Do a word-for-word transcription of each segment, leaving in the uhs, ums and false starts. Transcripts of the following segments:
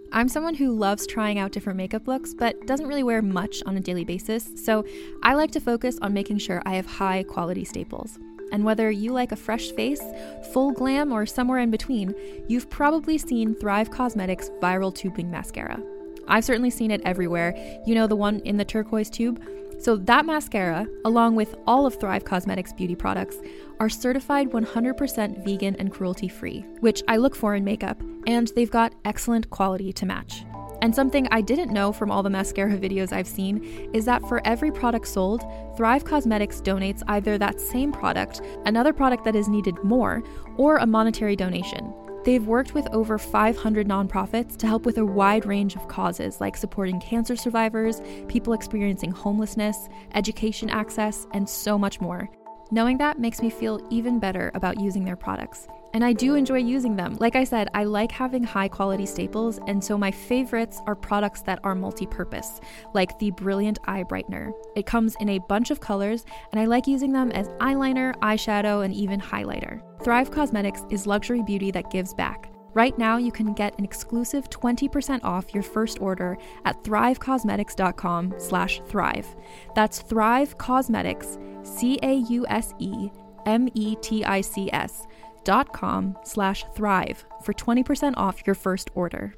I'm someone who loves trying out different makeup looks, but doesn't really wear much on a daily basis, so I like to focus on making sure I have high quality staples. And whether you like a fresh face, full glam, or somewhere in between, you've probably seen Thrive Causemetics Viral Tubing Mascara. I've certainly seen it everywhere. You know, the one in the turquoise tube? So that mascara, along with all of Thrive Causemetics beauty products, are certified one hundred percent vegan and cruelty-free, which I look for in makeup, and they've got excellent quality to match. And something I didn't know from all the mascara videos I've seen is that for every product sold, Thrive Causemetics donates either that same product, another product that is needed more, or a monetary donation. They've worked with over five hundred nonprofits to help with a wide range of causes like supporting cancer survivors, people experiencing homelessness, education access, and so much more. Knowing that makes me feel even better about using their products. And I do enjoy using them. Like I said, I like having high quality staples, and so my favorites are products that are multi-purpose, like the Brilliant Eye Brightener. It comes in a bunch of colors, and I like using them as eyeliner, eyeshadow, and even highlighter. Thrive Causemetics is luxury beauty that gives back. Right now, you can get an exclusive twenty percent off your first order at thrivecausemetics.com slash thrive. That's Thrive Causemetics, C A U S E M E T I C S dot com slash thrive for twenty percent off your first order.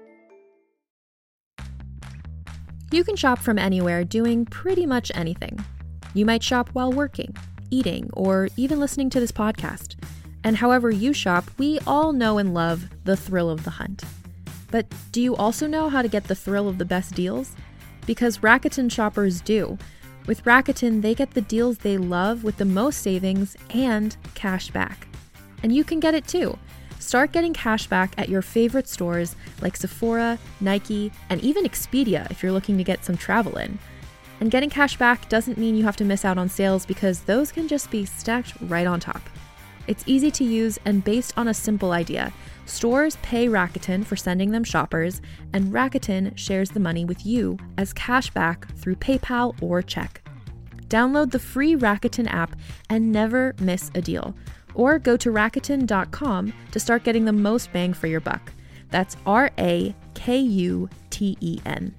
You can shop from anywhere doing pretty much anything. You might shop while working, eating, or even listening to this podcast. And however you shop, we all know and love the thrill of the hunt. But do you also know how to get the thrill of the best deals? Because Rakuten shoppers do. With Rakuten, they get the deals they love with the most savings and cash back. And you can get it too. Start getting cash back at your favorite stores like Sephora, Nike, and even Expedia if you're looking to get some travel in. And getting cash back doesn't mean you have to miss out on sales, because those can just be stacked right on top. It's easy to use and based on a simple idea. Stores pay Rakuten for sending them shoppers, and Rakuten shares the money with you as cash back through PayPal or check. Download the free Rakuten app and never miss a deal. Or go to Rakuten dot com to start getting the most bang for your buck. That's R A K U T E N.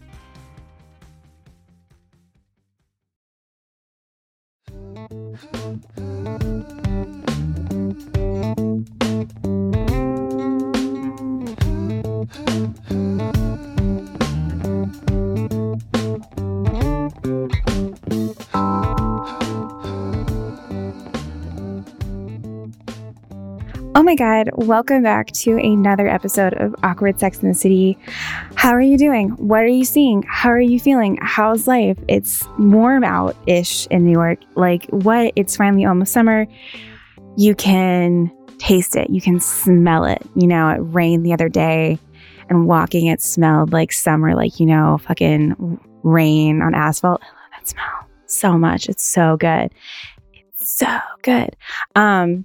Oh my God, welcome back to another episode of Awkward Sex in the City. How are you doing? What are you seeing? How are you feeling? How's life? It's warm out-ish in New York. Like what? It's finally almost summer. You can taste it. You can smell it. You know, it rained the other day and walking, it smelled like summer, like, you know, fucking rain on asphalt. I love that smell so much. It's so good. It's so good. Um,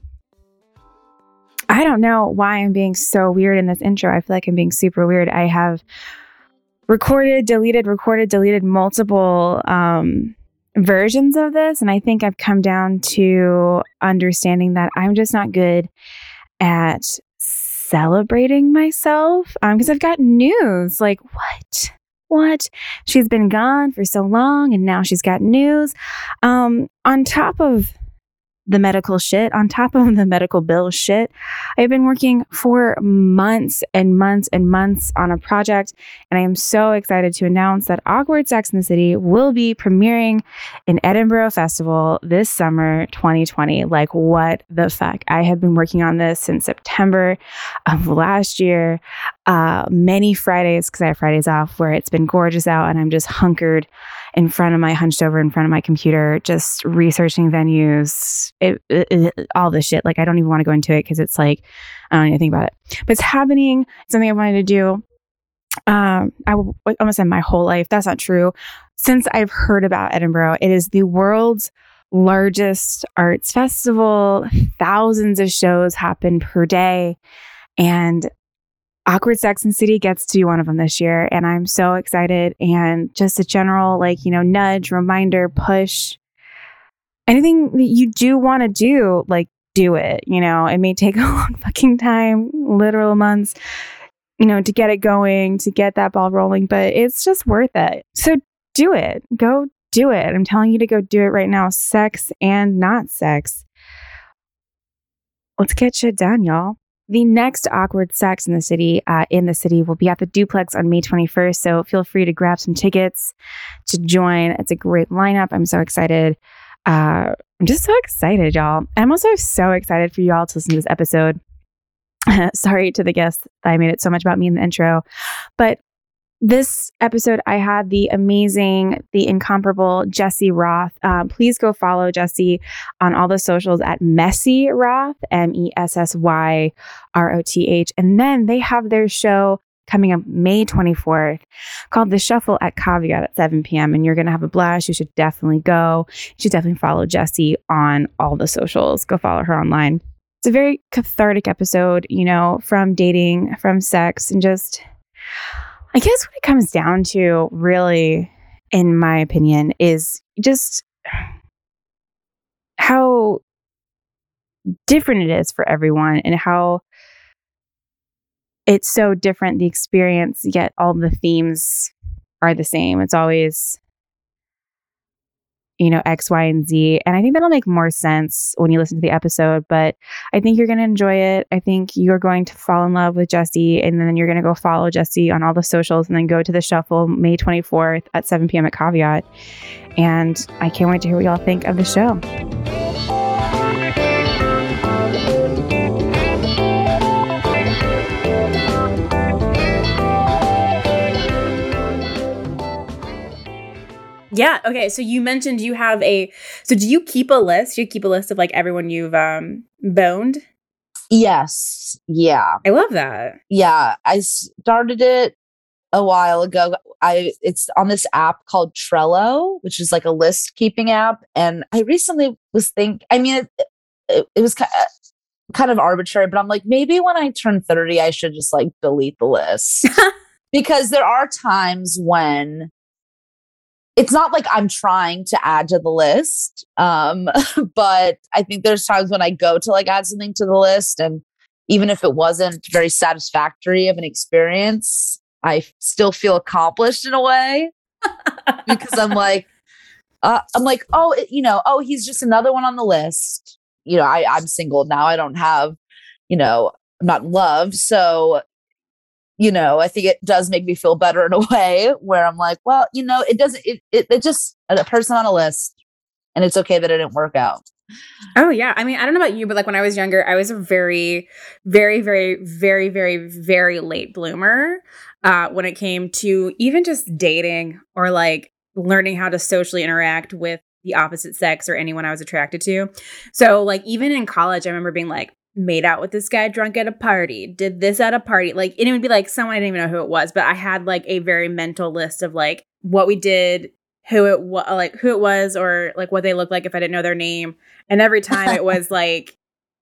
I don't know why I'm being so weird in this intro. I feel like I'm being super weird. I have recorded, deleted, recorded, deleted multiple um, versions of this. And I think I've come down to understanding that I'm just not good at celebrating myself. Um, because I've got news. Like, what? What? She's been gone for so long and now she's got news. Um, on top of the medical shit, on top of the medical bill shit, I've been working for months and months and months on a project, and I am so excited to announce that Awkward Sex in the City will be premiering in Edinburgh Festival this summer twenty twenty. Like, what the fuck? I have been working on this since September of last year, uh, many Fridays, because I have Fridays off, where it's been gorgeous out and I'm just hunkered in front of my, hunched over in front of my computer, just researching venues, it, it, it, all this shit. Like, I don't even want to go into it because it's like, I don't even think about it. But it's happening. It's something I wanted to do. Um, I w- almost said my whole life. That's not true. Since I've heard about Edinburgh, it is the world's largest arts festival. Thousands of shows happen per day. And Awkward Sex and City gets to do one of them this year, and I'm so excited. And just a general, like, you know, nudge, reminder, push, anything that you do want to do, like, do it. You know, it may take a long fucking time, literal months. you know, to get it going, to get that ball rolling, but it's just worth it. So do it. Go do it. I'm telling you to go do it right now. Sex and not sex. Let's get shit done, y'all. The next Awkward Sex in the City, uh, in the city, will be at the Duplex on May twenty-first. So feel free to grab some tickets to join. It's a great lineup. I'm so excited. Uh, I'm just so excited, y'all. I'm also so excited for y'all to listen to this episode. Sorry to the guests that I made it so much about me in the intro, but this episode, I had the amazing, the incomparable Jessie Roth. Um, please go follow Jessie on all the socials at Messy Roth, M E S S Y R O T H. And then they have their show coming up May twenty-fourth called The Shuffle at Caveat at seven p.m. And you're going to have a blast. You should definitely go. You should definitely follow Jessie on all the socials. Go follow her online. It's a very cathartic episode, you know, from dating, from sex, and just... I guess what it comes down to, really, in my opinion, is just how different it is for everyone and how it's so different, the experience, yet all the themes are the same. It's always, you know, X, Y, and Z. And I think that'll make more sense when you listen to the episode, but I think you're going to enjoy it. I think you're going to fall in love with Jessie, and then you're going to go follow Jessie on all the socials and then go to the Shuffle May twenty-fourth at seven p.m. at Caveat. And I can't wait to hear what y'all think of the show. Yeah. Okay. So you mentioned you have a, so do you keep a list? You keep a list of like everyone you've um boned? Yes. Yeah. I love that. Yeah. I started it a while ago. I, it's on this app called Trello, which is like a list keeping app. And I recently was think, I mean, it, it, it was kind of, kind of arbitrary, but I'm like, maybe when I turn thirty, I should just like delete the list because there are times when it's not like I'm trying to add to the list. Um, but I think there's times when I go to like add something to the list, and even if it wasn't very satisfactory of an experience, I still feel accomplished in a way because I'm like, uh, I'm like, oh, it, you know, oh, he's just another one on the list. You know, I, I'm single now. I don't have, you know, I'm not in love. So, you know, I think it does make me feel better in a way where I'm like, well, you know, it doesn't, it, it, it just a person on a list, and it's okay that it didn't work out. Oh, yeah. I mean, I don't know about you, but like when I was younger, I was a very, very, very, very, very, very late bloomer uh, when it came to even just dating or like learning how to socially interact with the opposite sex or anyone I was attracted to. So like even in college, I remember being like, made out with this guy drunk at a party, did this at a party. Like, and it would be like someone I didn't even know who it was, but I had like a very mental list of like what we did, who it was, like who it was, or like what they looked like if I didn't know their name. And every time it was like,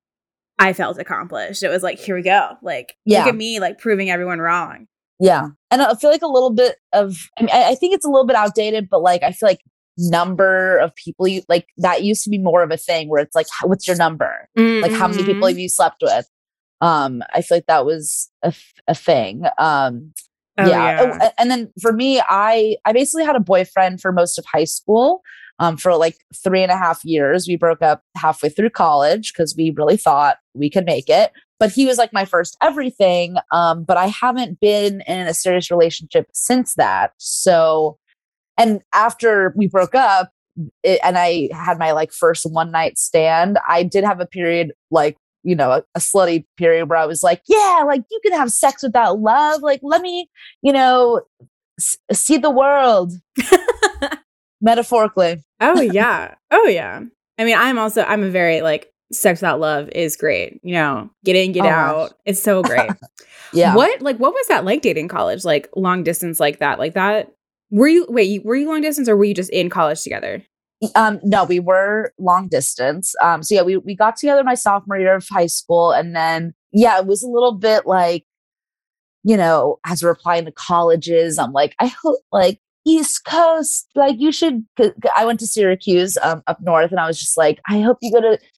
I felt accomplished. It was like, here we go. Like, yeah. Look at me, like proving everyone wrong. Yeah. And I feel like a little bit of, I mean, I think it's a little bit outdated, but like, I feel like number of people you like that used to be more of a thing where it's like, what's your number? Mm-hmm. Like how many people have you slept with? Um, I feel like that was a, a thing. Um, oh, yeah. yeah. Oh, and then for me, I, I basically had a boyfriend for most of high school, um, for like three and a half years. We broke up halfway through college because we really thought we could make it, but he was like my first everything. Um, but I haven't been in a serious relationship since that. So And after we broke up it, and I had my like first one night stand, I did have a period, like, you know, a, a slutty period where I was like, yeah, like you can have sex without love. Like, let me, you know, s- see the world metaphorically. Oh yeah. Oh yeah. I mean, I'm also, I'm a very like sex without love is great. You know, get in, get oh, out. Gosh. It's so great. Yeah. What, like, what was that like dating college? Like long distance like that, like that? Were you, wait, were you long distance or were you just in college together? Um, no, we were long distance. Um, so yeah, we, we got together my sophomore year of high school. And then, yeah, it was a little bit like, you know, as we're applying to colleges, I'm like, I hope like East Coast, like you should, I went to Syracuse um, up north, and I was just like, I hope you go to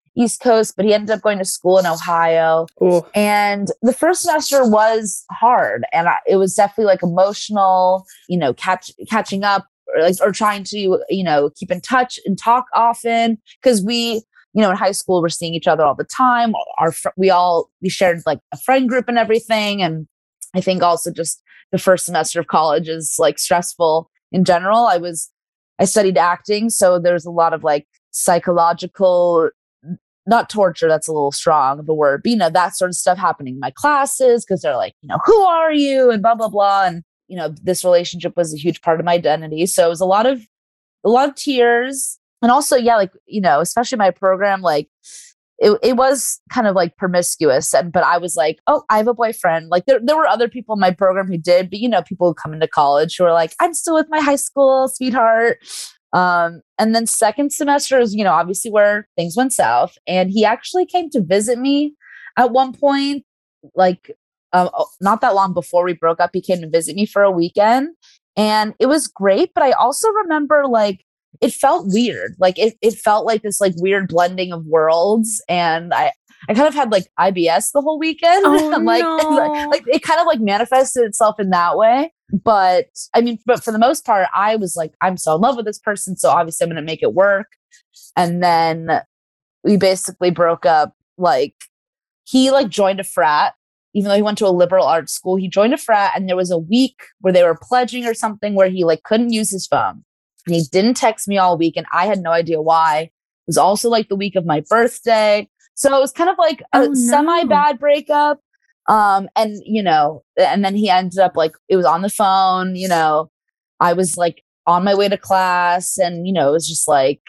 East Coast, but he ended up going to school in Ohio. Ooh. And the first semester was hard. And I, it was definitely like emotional, you know, catch, catching up or like, or trying to, you know, keep in touch and talk often. Cause we, you know, in high school, we're seeing each other all the time. Our, fr- we all, we shared like a friend group and everything. And I think also just the first semester of college is like stressful in general. I was, I studied acting. So there's a lot of like psychological, not torture, that's a little strong of a word, but you know, that sort of stuff happening in my classes because they're like, you know, who are you? And blah, blah, blah. And, you know, this relationship was a huge part of my identity. So it was a lot of, a lot of tears. And also, yeah, like, you know, especially my program, like it, it was kind of like promiscuous. And, but I was like, oh, I have a boyfriend. Like there, there were other people in my program who did, but you know, people who come into college who are like, I'm still with my high school sweetheart. Um, and then second semester is, you know, obviously where things went south. And he actually came to visit me at one point, like uh, not that long before we broke up. He came to visit me for a weekend and it was great. But I also remember like, it felt weird. Like it, it felt like this like weird blending of worlds. And I, I kind of had like I B S the whole weekend. Oh, I'm like, no. like, like it kind of like manifested itself in that way. But I mean, but for the most part, I was like, I'm so in love with this person. So obviously I'm going to make it work. And then we basically broke up. Like he like joined a frat, even though he went to a liberal arts school, he joined a frat. And there was a week where they were pledging or something where he like couldn't use his phone. And he didn't text me all week. And I had no idea why. It was also like the week of my birthday. So it was kind of like a Oh, no. semi bad breakup. Um, and, you know, and then he ended up like, it was on the phone, you know, I was like on my way to class and, you know, it was just like,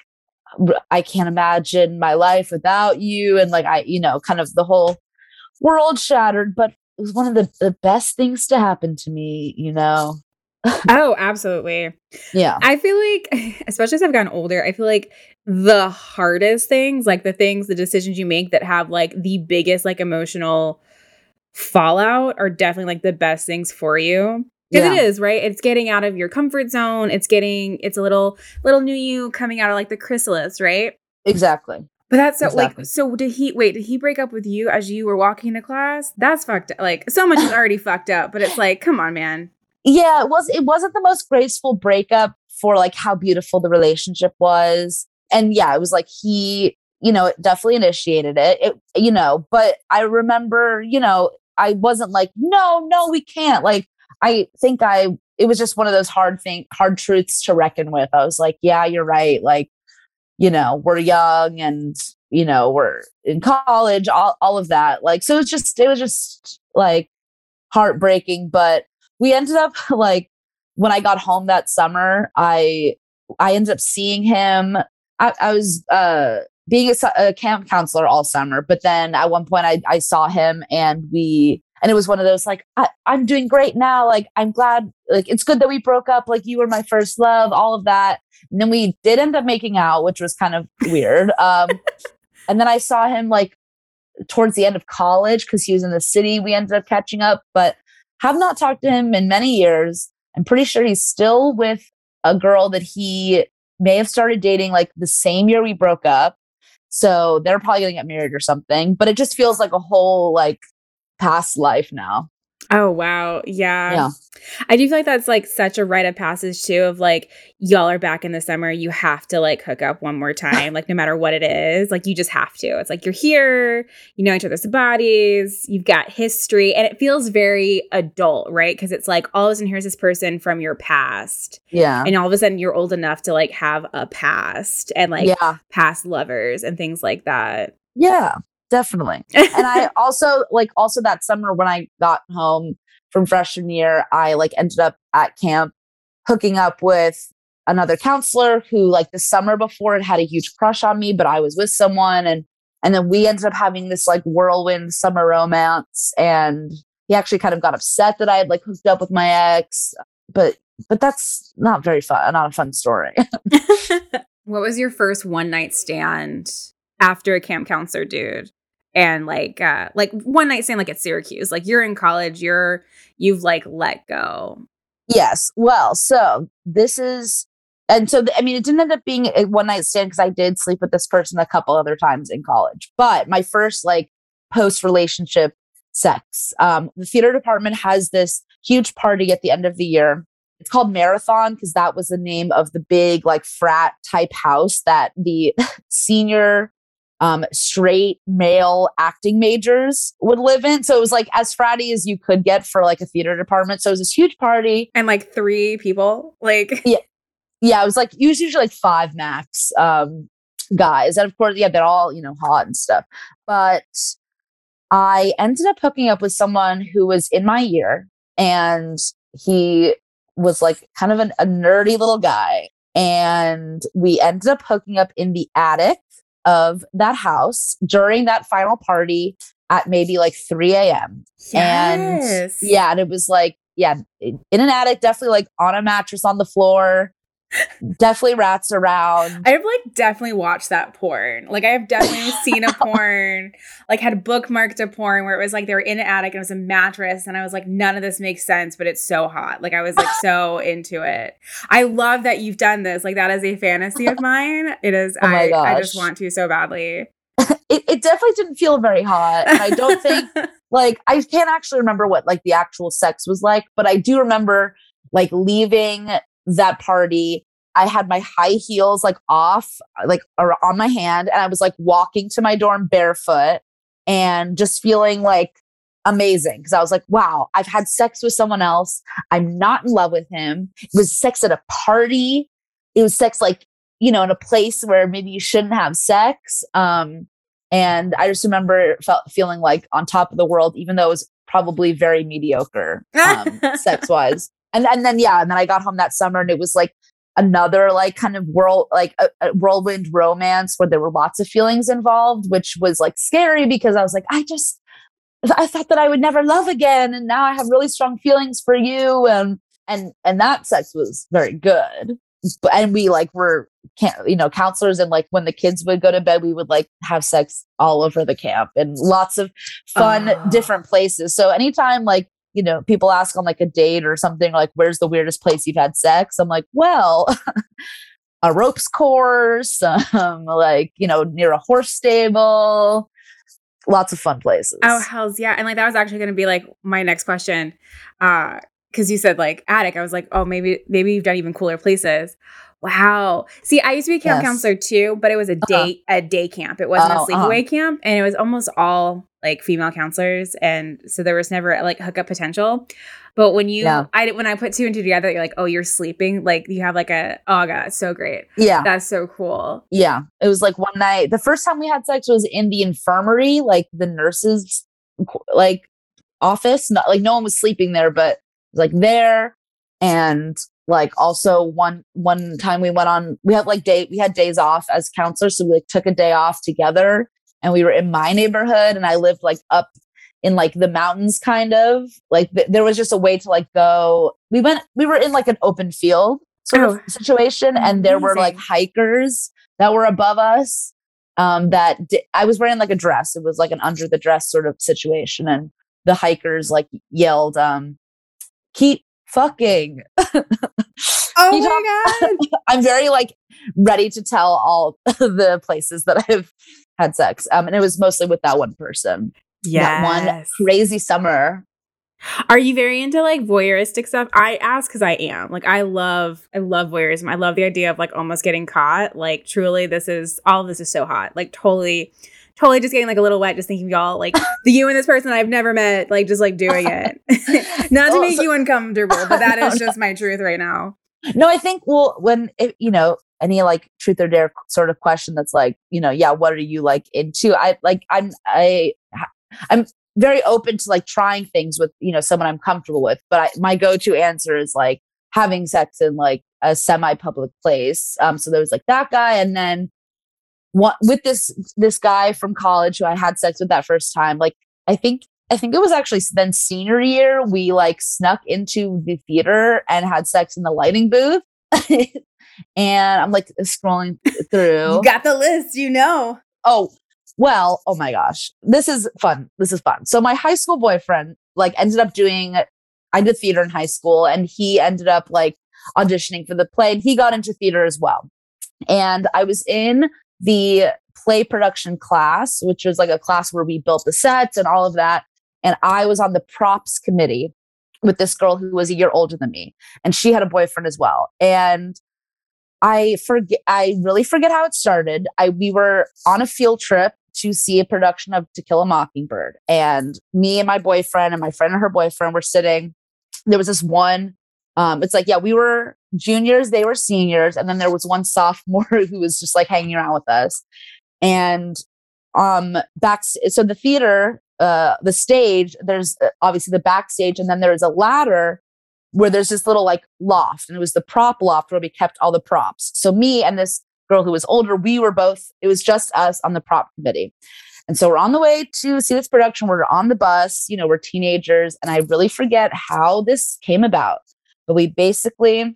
I can't imagine my life without you. And like, I, you know, kind of the whole world shattered, but it was one of the, the best things to happen to me, you know? Oh, absolutely. Yeah. I feel like, especially as I've gotten older, I feel like the hardest things, like the things, the decisions you make that have like the biggest like emotional fallout are definitely like the best things for you. Because Yeah. it is, right? It's getting out of your comfort zone. It's getting, it's a little, little new you coming out of like the chrysalis, right? Exactly. But that's so Exactly. like, so did he, wait, did he break up with you as you were walking to class? That's fucked up. Like so much is already fucked up, but it's like, come on, man. Yeah, it was it wasn't the most graceful breakup for like how beautiful the relationship was. And yeah, it was like he, you know, definitely initiated it. It you know, but I remember, you know, I wasn't like, no, no, we can't. Like I think I it was just one of those hard thing hard truths to reckon with. I was like, yeah, you're right. Like, you know, we're young and, you know, we're in college, all all of that. Like so it was just it was just like heartbreaking, but we ended up like when I got home that summer, I I ended up seeing him. I, I was uh, being a, a camp counselor all summer, but then at one point I, I saw him and we and it was one of those like I, I'm doing great now. Like I'm glad. Like it's good that we broke up. Like you were my first love. All of that. And then we did end up making out, which was kind of weird. Um, and then I saw him like towards the end of college because he was in the city. We ended up catching up, but have not talked to him in many years. I'm pretty sure he's still with a girl that he may have started dating like the same year we broke up. So they're probably going to get married or something, but it just feels like a whole like past life now. Oh, wow. Yeah. Yeah. I do feel like that's like such a rite of passage too of like, y'all are back in the summer. You have to like hook up one more time, like no matter what it is, like you just have to. It's like you're here, you know each other's bodies, you've got history, and it feels very adult, right? Because it's like all of a sudden here's this person from your past. Yeah. And all of a sudden you're old enough to like have a past and like Yeah. past lovers and things like that. Yeah. Definitely. And I also like also that summer when I got home from freshman year, I like ended up at camp hooking up with another counselor who like the summer before it had a huge crush on me, but I was with someone and and then we ended up having this like whirlwind summer romance. And he actually kind of got upset that I had like hooked up with my ex, but but that's not very fun, not a fun story. What was your first one night stand after a camp counselor dude? And like, uh, like one night stand, like at Syracuse, like you're in college, you're, you've like let go. Yes. Well, so this is and so, the, I mean, it didn't end up being a one night stand because I did sleep with this person a couple other times in college. But my first like post relationship sex, um, the theater department has this huge party at the end of the year. It's called Marathon because that was the name of the big like frat type house that the senior um, straight male acting majors would live in. So it was like as fratty as you could get for like a theater department. So it was this huge party. And like three people, like yeah, yeah, it was like it was usually like five max um, guys, and of course, yeah, they're all you know hot and stuff. But I ended up hooking up with someone who was in my year, and he was like kind of an, a nerdy little guy. And we ended up hooking up in the attic of that house during that final party at maybe like three a.m. Yes. And yeah, and it was like, yeah, in an attic, definitely like on a mattress on the floor. Definitely rats around. I've like definitely watched that porn. Like I have definitely seen a porn, like had bookmarked a porn where it was like they were in an attic and it was a mattress. And I was like, none of this makes sense, but it's so hot. Like I was like so into it. I love that you've done this. Like that is a fantasy of mine. It is. Oh my I, gosh. I just want to so badly. it, it definitely didn't feel very hot. And I don't think like, I can't actually remember what like the actual sex was like, but I do remember like leaving that party. I had my high heels like off, like on my hand, and I was like walking to my dorm barefoot and just feeling like amazing because I was like, wow, I've had sex with someone else. I'm not in love with him. It was sex at a party. It was sex like, you know, in a place where maybe you shouldn't have sex. Um, and I just remember felt feeling like on top of the world, even though it was probably very mediocre um, sex wise. And, and then, yeah, and then I got home that summer and it was like another like kind of world, like a, a whirlwind romance where there were lots of feelings involved, which was like scary because I was like, I just, I thought that I would never love again. And now I have really strong feelings for you. And, and, and that sex was very good. But, and we like were, can't, you know, counselors. And like when the kids would go to bed, we would like have sex all over the camp and lots of fun, Oh. different places. So anytime like, you know, people ask on like a date or something like, where's the weirdest place you've had sex? I'm like, well, a ropes course, um, like, you know, near a horse stable, lots of fun places. Oh, hells yeah. And like, that was actually going to be like my next question. Uh, cause you said like attic. I was like, oh, maybe, maybe you've done even cooler places. Wow. See, I used to be a camp Yes. counselor too, but it was a day, Uh-huh. a day camp. It wasn't Oh, a sleepaway camp. And it was almost all like female counselors. And so there was never like hookup potential. But when you, Yeah. I when I put two and two together, you're like, oh, you're sleeping. Like you have like a, oh God, it's so great. Yeah. That's so cool. Yeah. It was like one night. The first time we had sex was in the infirmary, like the nurses like office. Not like no one was sleeping there, but it was like there. And like also one one time we went on, we had like day we had days off as counselors. So we like took a day off together and we were in my neighborhood and I lived like up in like the mountains kind of like th- there was just a way to like go. We went we were in like an open field sort Oh, of situation and there were like amazing. hikers that were above us. Um, that di- I was wearing like a dress. It was like an under the dress sort of situation. And the hikers like yelled, um, keep fucking. Oh You my God. I'm very like ready to tell all the places that I've had sex. Um, and it was mostly with that one person. That one crazy summer. Are you very into like voyeuristic stuff? I ask because I am. Like I love, I love voyeurism. I love the idea of like almost getting caught. Like truly, this is all of this is so hot. Like totally, totally just getting like a little wet, just thinking of y'all like the you and this person I've never met, like just like doing it. Not to Oh, make so- you uncomfortable, but that No, is no. just my truth right now. No, I think well, when it, you know, any like truth or dare sort of question that's like, you know, yeah, what are you like into? I like I'm I I'm very open to like trying things with, you know, someone I'm comfortable with. But I, my go-to answer is like having sex in like a semi-public place. Um, so there was like that guy, and then one with this this guy from college who I had sex with that first time. Like I think I think it was actually then senior year. We like snuck into the theater and had sex in the lighting booth. And I'm like scrolling through. You got the list, you know. Oh, well, oh my gosh. This is fun. This is fun. So my high school boyfriend like ended up doing, I did theater in high school and he ended up like auditioning for the play, and he got into theater as well. And I was in the play production class, which was like a class where we built the sets and all of that. And I was on the props committee with this girl who was a year older than me, and she had a boyfriend as well. And I forget, I really forget how it started. I, we were on a field trip to see a production of To Kill a Mockingbird, and me and my boyfriend and my friend and her boyfriend were sitting. There was this one, um, it's like, yeah, we were juniors, they were seniors. And then there was one sophomore who was just like hanging around with us. And um, back, so the theater, uh, the stage, there's obviously the backstage, and then there's a ladder where there's this little like loft, and it was the prop loft where we kept all the props. So me and this girl who was older, we were both, it was just us on the prop committee. And so we're on the way to see this production. We're on the bus, you know, we're teenagers, and I really forget how this came about, but we basically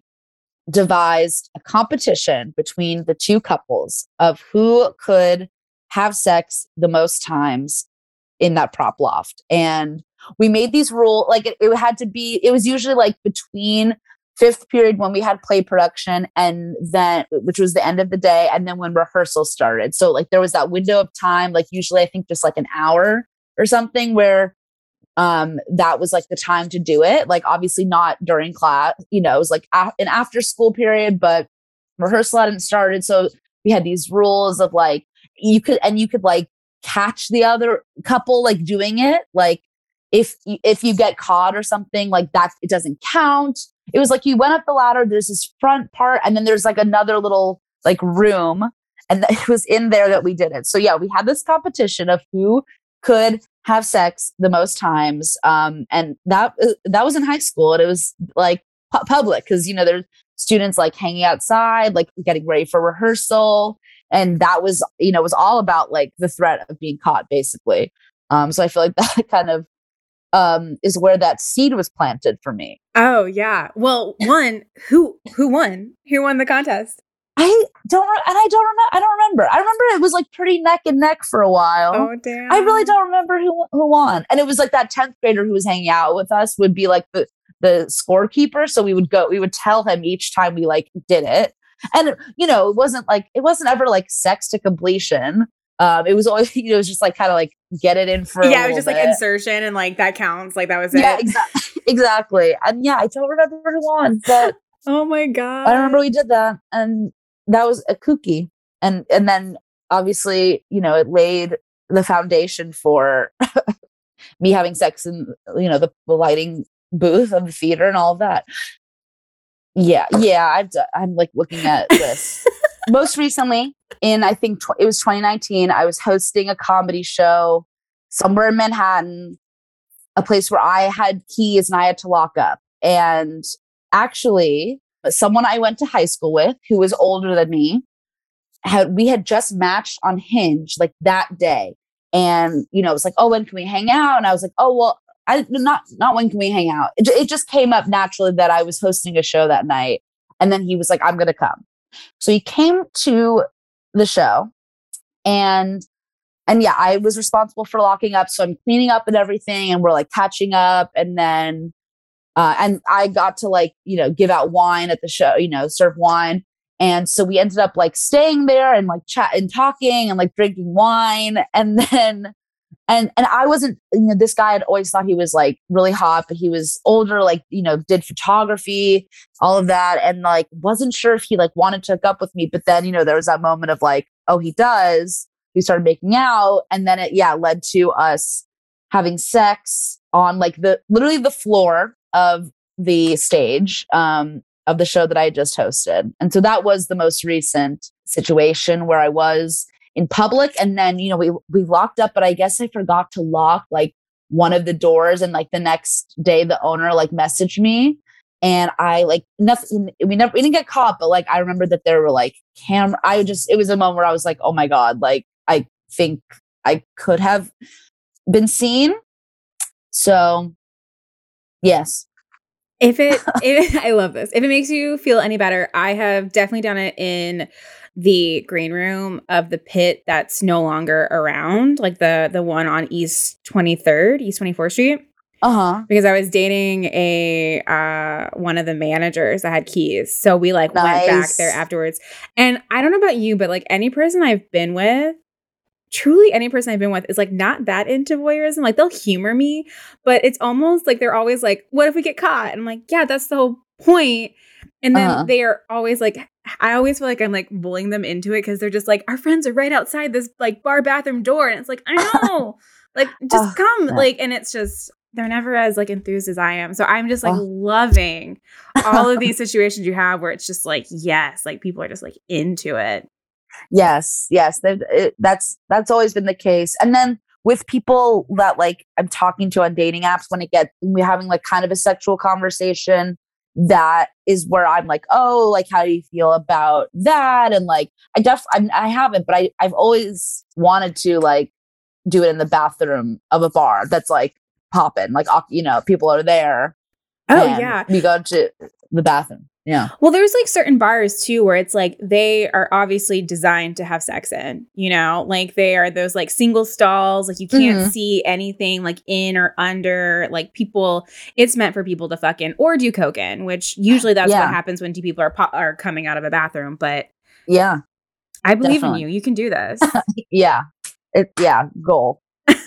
devised a competition between the two couples of who could have sex the most times in that prop loft. And we made these rules, like it, it had to be, it was usually like between fifth period when we had play production, and then, which was the end of the day, and then when rehearsal started. So like there was that window of time, like usually I think just like an hour or something, where um that was like the time to do it. Like obviously not during class, you know, it was like a- an after school period, but rehearsal hadn't started. So we had these rules of like, you could, and you could like catch the other couple like doing it. Like if, if you get caught or something like that, it doesn't count. It was like you went up the ladder, there's this front part, and then there's like another little like room, and it was in there that we did it. So yeah, we had this competition of who could have sex the most times. Um, and that, that was in high school, and it was like pu- public, because, you know, there's students like hanging outside, like getting ready for rehearsal. And that was, you know, it was all about like the threat of being caught, basically. Um, so I feel like that kind of um, is where that seed was planted for me. Oh yeah. Well, one, who who won? Who won the contest? I don't, re- and I don't remember. I don't remember. I remember it was like pretty neck and neck for a while. Oh damn. I really don't remember who who won. And it was like that tenth grader who was hanging out with us would be like the the scorekeeper. So we would go, we would tell him each time we like did it. And, you know, it wasn't like, it wasn't ever like sex to completion. Um, it was always, you know, it was just like kind of like get it in for a yeah, it was just bit. like insertion, and like that counts. Like that was it. Yeah, exactly. Exactly. And yeah, I don't remember who won, but oh my God. I remember we did that, and that was a kooky. And, and then obviously, you know, it laid the foundation for me having sex in, you know, the, the lighting booth of the theater and all of that. Yeah. Yeah. I've done, I'm like looking at this. Most recently, in I think tw- it was twenty nineteen, I was hosting a comedy show somewhere in Manhattan, a place where I had keys and I had to lock up. And actually, someone I went to high school with, who was older than me, had we had just matched on Hinge like that day. And, you know, it was like, oh, when can we hang out? And I was like, oh, well, I not not when can we hang out? It, it just came up naturally that I was hosting a show that night. And then he was like, I'm going to come. So he came to the show, and, and yeah, I was responsible for locking up. So I'm cleaning up and everything, and we're like catching up. And then, uh, and I got to like, you know, give out wine at the show, you know, serve wine. And so we ended up like staying there and like chat and talking and like drinking wine. And then, and, and I wasn't, you know, this guy had always thought he was like really hot, but he was older, like, you know, did photography, all of that. And like, wasn't sure if he like wanted to hook up with me. But then, you know, there was that moment of like, oh, he does. We started making out. And then it, yeah, led to us having sex on like the, literally the floor of the stage, um, of the show that I had just hosted. And so that was the most recent situation where I was in public. And then, you know, we, we locked up, but I guess I forgot to lock like one of the doors. And like the next day, the owner like messaged me, and I like nothing, we never, we didn't get caught, but like, I remember that there were like camera, I just, it was a moment where I was like, oh my God, like, I think I could have been seen. So yes. If it, if, I love this. If it makes you feel any better, I have definitely done it in the green room of the pit that's no longer around, like the the one on East twenty-third, East twenty-fourth Street. Uh-huh. because I was dating a uh, one of the managers that had keys. So we like Nice. went back there afterwards. And I don't know about you, but like any person I've been with, truly any person I've been with is like not that into voyeurism. Like they'll humor me, but it's almost like they're always like, what if we get caught? And I'm like, yeah, that's the whole point. And then Uh-huh. they are always like, I always feel like I'm like bullying them into it because they're just like, our friends are right outside this like bar bathroom door. And it's like, I know, like just Oh, come. yeah. Like, and it's just, they're never as like enthused as I am. So I'm just like Oh. loving all of these situations you have where it's just like, yes, like people are just like into it. Yes, yes, that, it, that's that's always been the case. And then with people that like I'm talking to on dating apps, when it gets we're having like kind of a sexual conversation, that is where I'm like, oh, like how do you feel about that? And like I def I'm, I haven't, but I I've always wanted to like do it in the bathroom of a bar that's like popping, like you know, people are there. Oh, and yeah. we go to the bathroom. Yeah. Well, there's like certain bars too where it's like they are obviously designed to have sex in, you know, like they are those like single stalls, like you can't Mhm. see anything like in or under, like people, it's meant for people to fuck in or do coke in, which usually that's Yeah. what happens when two people are po- are coming out of a bathroom. But Yeah. I believe Definitely. in you. You can do this. Yeah. It yeah, goal.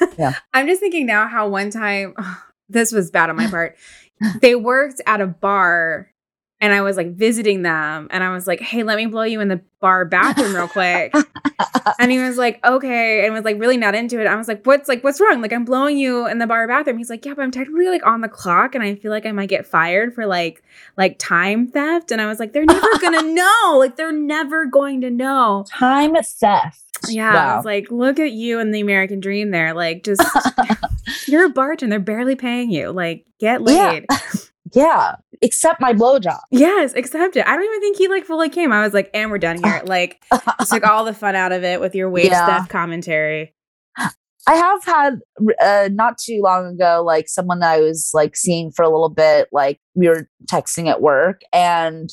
I'm just thinking now how one time, this was bad on my part. They worked at a bar and I was like visiting them and I was like, hey, let me blow you in the bar bathroom real quick. And he was like, okay. And was like really not into it. I was like, what's like, what's wrong? Like, I'm blowing you in the bar bathroom. He's like, yeah, but I'm technically like on the clock and I feel like I might get fired for like, like time theft. And I was like, they're never going to know. Like, they're never going to know. Time theft. Yeah. I Wow. was like, look at you and the American dream there. Like, just, you're a bartender. They're barely paying you. Like, get laid. Yeah. Yeah. Accept my blowjob. Yes, accept it. I don't even think he like fully came. I was like, and we're done here. Like, just took all the fun out of it with your wage Yeah. theft commentary. I have had uh, not too long ago, like someone that I was like seeing for a little bit, like we were texting at work and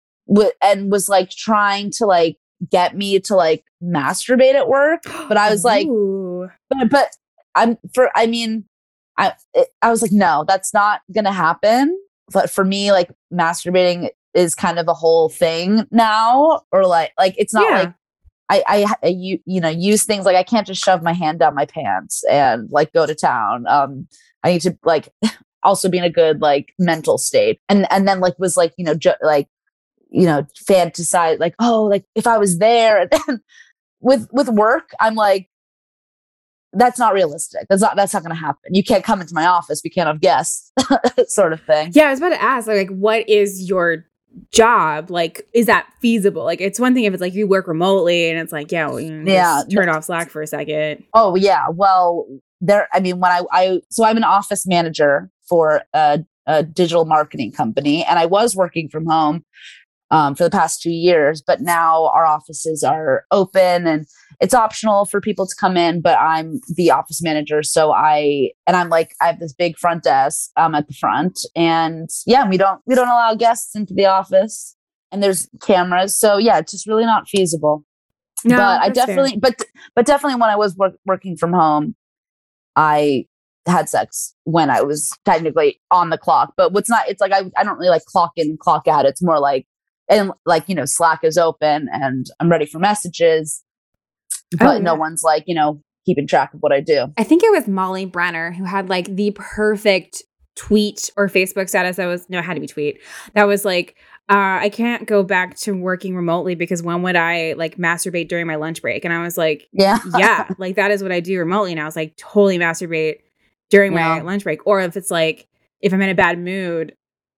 w- and was like trying to like get me to like masturbate at work. But I was like, Ooh. but, but I'm for, I mean, I, it, I was like, no, that's not going to happen. But for me, like masturbating is kind of a whole thing now, or like, like, it's not Yeah. like I, I, I, you, you know, use things like I can't just shove my hand down my pants and like go to town. Um, I need to like also be in a good like mental state. And, and then like was like, you know, ju- like, you know, fantasize like, oh, like if I was there. And then with, with work, I'm like, that's not realistic. That's not, that's not going to happen. You can't come into my office. We can't have guests sort of thing. Yeah, I was about to ask, like, what is your job? Like, is that feasible? Like, it's one thing if it's like you work remotely and it's like, yeah, well, you know, Yeah. just turn off Slack for a second. Oh yeah. Well, there, I mean, when I, I, so I'm an office manager for a, a digital marketing company and I was working from home um, for the past two years, but now our offices are open and it's optional for people to come in, but I'm the office manager. So I, and I'm like, I have this big front desk um, at the front and yeah, we don't, we don't allow guests into the office and there's cameras. So yeah, it's just really not feasible. No, but I that's fair. definitely, but, but definitely when I was work, working from home, I had sex when I was technically on the clock, but what's not, it's like, I, I don't really like clock in and clock out. It's more like, and like, you know, Slack is open and I'm ready for messages, but Oh, no yeah. one's like, you know, keeping track of what I do. I think it was Molly Brenner who had like the perfect tweet or Facebook status that was, no, it had to be tweet. That was like, uh, I can't go back to working remotely because when would I like masturbate during my lunch break? And I was like, Yeah. yeah, like that is what I do remotely now. It's like totally masturbate during my Yeah. lunch break. Or if it's like, if I'm in a bad mood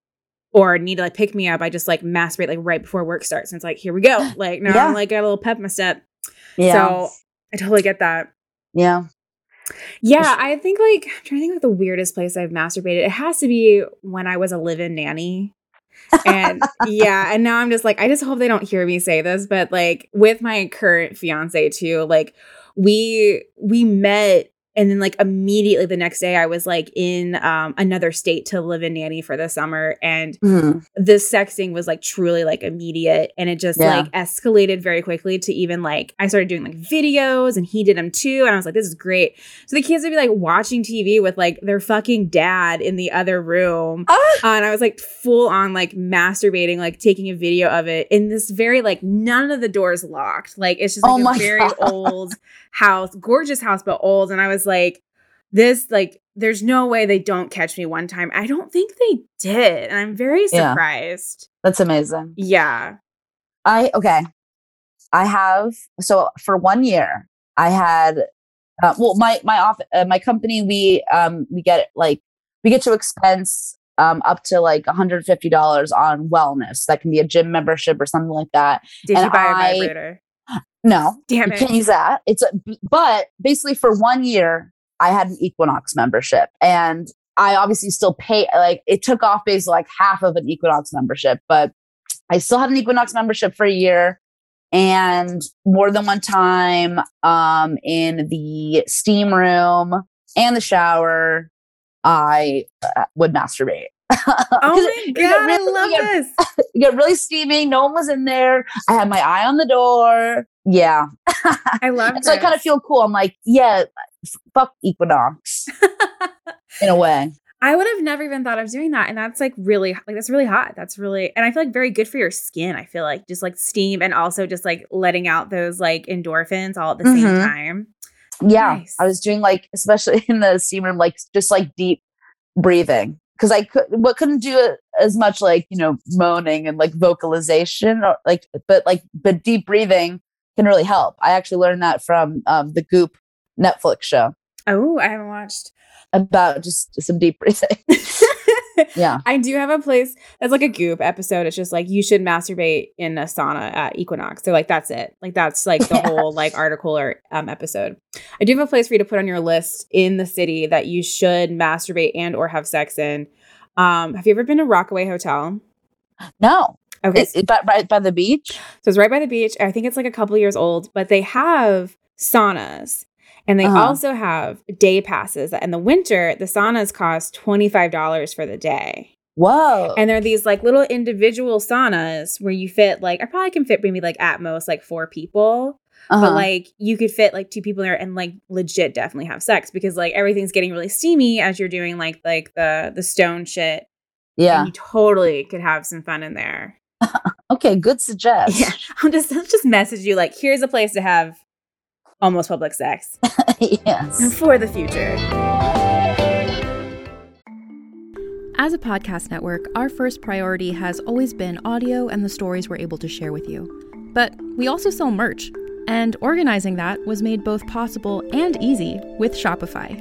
or need to like pick me up, I just like masturbate like right before work starts. And it's like, here we go. Like now Yeah. I'm like got a little pep in my step. Yeah. So I totally get that. yeah. Yeah, I think like I'm trying to think of the weirdest place I've masturbated. It has to be when I was a live-in nanny. And yeah, and now I'm just like, I just hope they don't hear me say this, but like with my current fiance too, like we we met and then like immediately the next day I was like in um, another state to live in nanny for the summer. And Mm-hmm. the sexting was like truly like immediate. And it just Yeah. like escalated very quickly to even like, I started doing like videos and he did them too. And I was like, this is great. So the kids would be like watching T V with like their fucking dad in the other room. Ah! Uh, and I was like full on like masturbating, like taking a video of it in this very like none of the doors locked. Like it's just like Oh a my very God. old house, gorgeous house, but old. And I was like, this like there's no way they don't catch me one time. I don't think they did. And I'm very Yeah. surprised. That's amazing. Yeah. I okay. I have so for one year I had uh, well my my off uh, my company we um we get like we get to expense um up to like one hundred fifty dollars on wellness. That can be a gym membership or something like that. Did And you buy I- a vibrator? No, Damn you it. can't use that. It's a, but basically for one year I had an Equinox membership, and I obviously still pay. Like it took off basically like half of an Equinox membership, but I still had an Equinox membership for a year. And more than one time um, in the steam room and the shower, I uh, would masturbate. Oh my You God, get I really- love you get- this. You get really steamy. No one was in there. I had my eye on the door. Yeah. I love And so I kind of feel cool. I'm like, yeah, f- fuck Equinox in a way. I would have never even thought of doing that. And that's like really, like, that's really hot. That's really, and I feel like very good for your skin. I feel like just like steam and also just like letting out those like endorphins all at the same Mhm. time. Yeah. Nice. I was doing like, especially in the steam room, like just like deep breathing. Cause I could, what couldn't do it as much like, you know, moaning and like vocalization or like, but like, but deep breathing can really help. I actually learned that from um, the Goop Netflix show Oh, I haven't watched. about just some deep breathing. Yeah. I do have a place that's like a Goop episode. It's just like you should masturbate in a sauna at Equinox. So like that's it. Like that's like the Yeah. whole like article or um, episode. I do have a place for you to put on your list in the city that you should masturbate and or have sex in. Um, have you ever been to Rockaway Hotel? No. Okay, It's, it's by, by, by the beach. so it's right by the beach. I think it's like a couple years old, but they have saunas. And they Uh-huh. also have day passes. In the winter, the saunas cost twenty-five dollars for the day. Whoa. And they're these like little individual saunas where you fit like, I probably can fit maybe like at most like four people. Uh-huh. But like you could fit like two people in there and like legit definitely have sex because like everything's getting really steamy as you're doing like like the the stone shit. yeah. And you totally could have some fun in there. Okay. Good suggest. Yeah. I'll just I'll just message you like, here's a place to have almost public sex Yes. for the future. As a podcast network, our first priority has always been audio and the stories we're able to share with you. But we also sell merch, and organizing that was made both possible and easy with Shopify.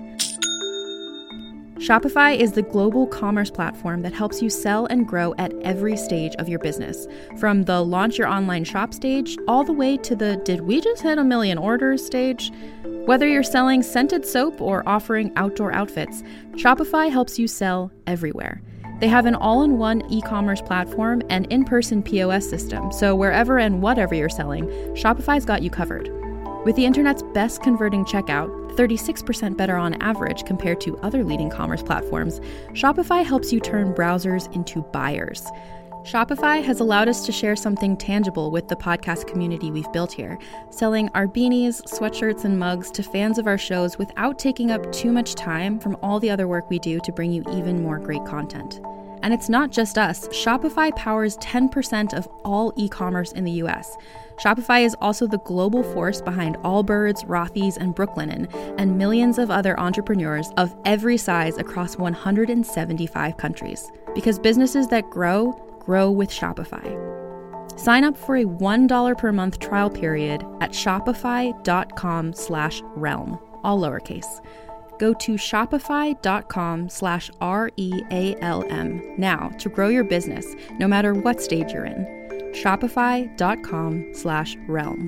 Shopify is the global commerce platform that helps you sell and grow at every stage of your business, from the launch your online shop stage all the way to the did we just hit a million orders stage. Whether you're selling scented soap or offering outdoor outfits, Shopify helps you sell everywhere. They have an all-in-one e-commerce platform and in-person P O S system, so wherever and whatever you're selling, Shopify's got you covered. With the internet's best converting checkout, thirty-six percent better on average compared to other leading commerce platforms, Shopify helps you turn browsers into buyers. Shopify has allowed us to share something tangible with the podcast community we've built here, selling our beanies, sweatshirts, and mugs to fans of our shows without taking up too much time from all the other work we do to bring you even more great content. And it's not just us. Shopify powers ten percent of all e-commerce in the U S. Shopify is also the global force behind Allbirds, Rothy's, and Brooklinen, and millions of other entrepreneurs of every size across one hundred seventy-five countries. Because businesses that grow, grow with Shopify. Sign up for a one dollar per month trial period at shopify.com slash realm, all lowercase. Go to shopify.com slash R-E-A-L-M now to grow your business, no matter what stage you're in. Shopify.com slash realm.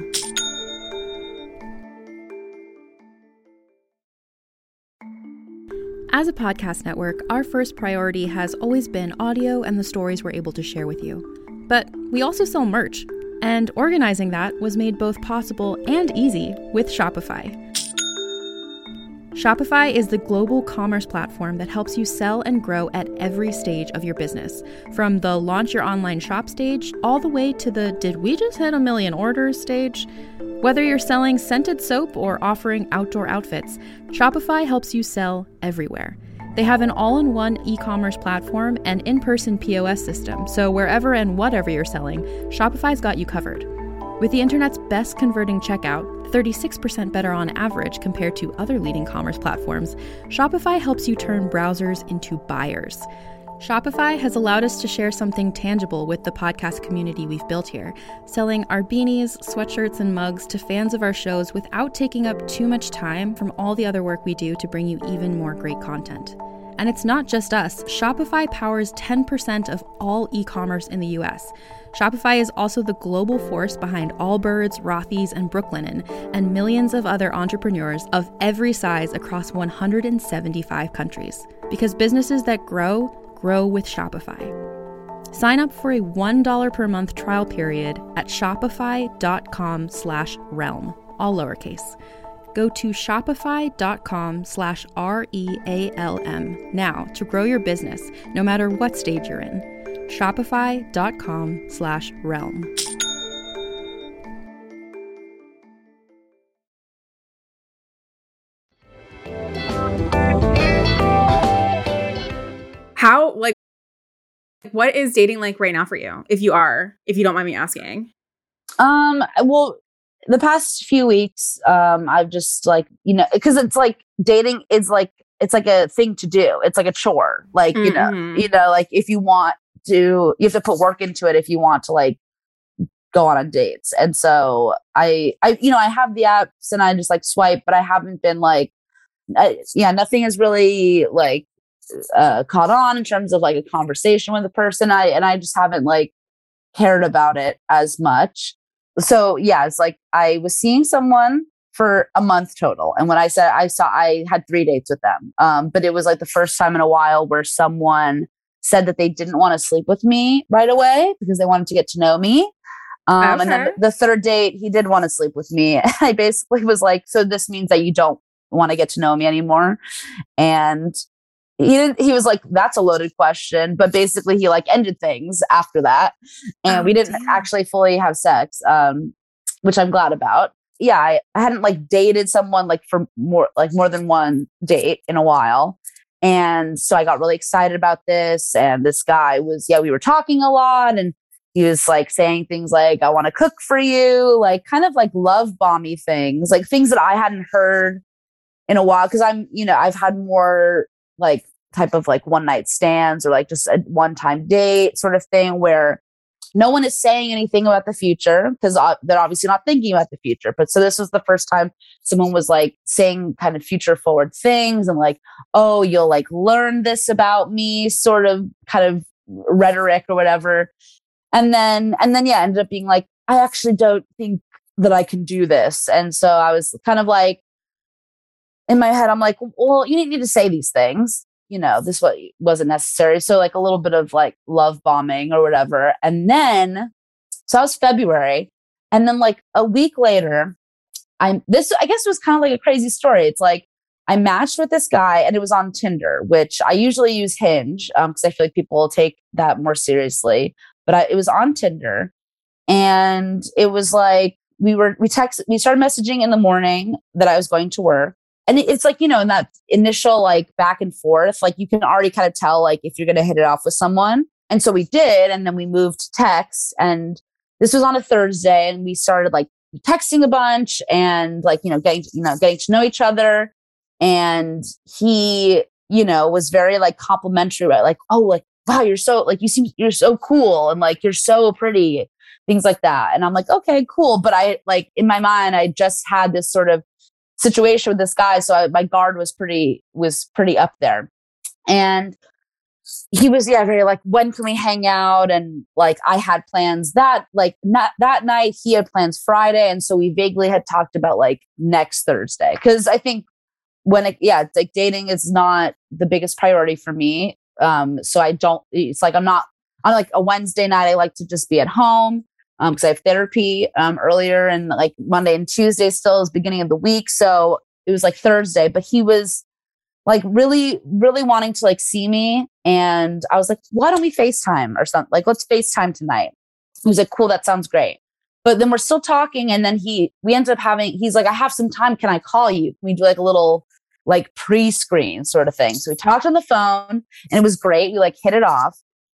As a podcast network, our first priority has always been audio and the stories we're able to share with you. But we also sell merch, and organizing that was made both possible and easy with Shopify. Shopify is the global commerce platform that helps you sell and grow at every stage of your business. From the launch your online shop stage, all the way to the did we just hit a million orders stage? Whether you're selling scented soap or offering outdoor outfits, Shopify helps you sell everywhere. They have an all-in-one e-commerce platform and in-person P O S system, so wherever and whatever you're selling, Shopify's got you covered. With the internet's best converting checkout, thirty-six percent better on average compared to other leading commerce platforms, Shopify helps you turn browsers into buyers. Shopify has allowed us to share something tangible with the podcast community we've built here, selling our beanies, sweatshirts, and mugs to fans of our shows without taking up too much time from all the other work we do to bring you even more great content. And it's not just us. Shopify powers ten percent of all e-commerce in the U S. Shopify is also the global force behind Allbirds, Rothy's, and Brooklinen, and millions of other entrepreneurs of every size across one hundred seventy-five countries. Because businesses that grow, grow with Shopify. Sign up for a one dollar per month trial period at shopify.com slash realm, all lowercase. Go to shopify.com slash R-E-A-L-M now to grow your business, no matter what stage you're in. Shopify.com slash realm. How, like, what is dating like right now for you? If you are, if you don't mind me asking. Um, well, the past few weeks, um, I've just like, you know, because it's like dating is like, it's like a thing to do. It's like a chore. Like, mm-hmm. you know, you know, like if you want to, you have to put work into it if you want to like go on, on dates. And so I, I, you know, I have the apps and I just like swipe, but I haven't been like, I, yeah, nothing has really like uh, caught on in terms of like a conversation with a person. I, and I just haven't like cared about it as much. So yeah, it's like I was seeing someone for a month total. And when I said I saw, I had three dates with them. Um, but it was like the first time in a while where someone said that they didn't want to sleep with me right away because they wanted to get to know me. Um, okay. And then the third date, he did want to sleep with me. And I basically was like, so this means that you don't want to get to know me anymore. And he didn't, he was like, that's a loaded question. But basically he like ended things after that. And oh, we didn't damn. actually fully have sex, um, which I'm glad about. Yeah, I, I hadn't like dated someone like for more like more than one date in a while. And so I got really excited about this. And this guy was, yeah, we were talking a lot. And he was like saying things like, I want to cook for you, like kind of like love bomby things, like things that I hadn't heard in a while. Cause I'm, you know, I've had more like type of like one night stands or like just a one time date sort of thing where no one is saying anything about the future because uh, they're obviously not thinking about the future. But so this was the first time someone was like saying kind of future forward things and like, oh, you'll like learn this about me sort of kind of rhetoric or whatever. And then, and then, yeah, ended up being like, I actually don't think that I can do this. And so I was kind of like, in my head, I'm like, well, you didn't need to say these things. You know, this what wasn't necessary. So like a little bit of like love bombing or whatever. And then, so that was February. And then like a week later, I'm this, I guess it was kind of like a crazy story. It's like I matched with this guy and it was on Tinder, which I usually use Hinge um, because I feel like people will take that more seriously. But I, it was on Tinder and it was like, we were, we text, we started messaging in the morning that I was going to work. And it's like, you know, in that initial like back and forth, like you can already kind of tell like if you're going to hit it off with someone. And so we did. And then we moved to text. And this was on a Thursday. And we started like texting a bunch and like, you know, getting, you know, getting to know each other. And he, you know, was very like complimentary, right? Like, oh, like, wow, you're so like, you seem, you're so cool. And like, you're so pretty, things like that. And I'm like, okay, cool. But I like in my mind, I just had this sort of situation with this guy. So I, my guard was pretty, was pretty up there. And he was, yeah, very like, when can we hang out? And like, I had plans that like not that night, he had plans Friday. And so we vaguely had talked about like next Thursday. Cause I think when it, yeah, it's like dating is not the biggest priority for me. Um, so I don't, it's like, I'm not on like a Wednesday night. I like to just be at home. Um, cause I have therapy, um, earlier and like Monday and Tuesday still is beginning of the week. So it was like Thursday, but he was like really, really wanting to like see me. And I was like, why don't we FaceTime or something? Like, let's FaceTime tonight. He was like, cool, that sounds great. But then we're still talking. And then he, we ended up having, he's like, I have some time. Can I call you? Can we do like a little like pre-screen sort of thing? So we talked on the phone and it was great. We like hit it off.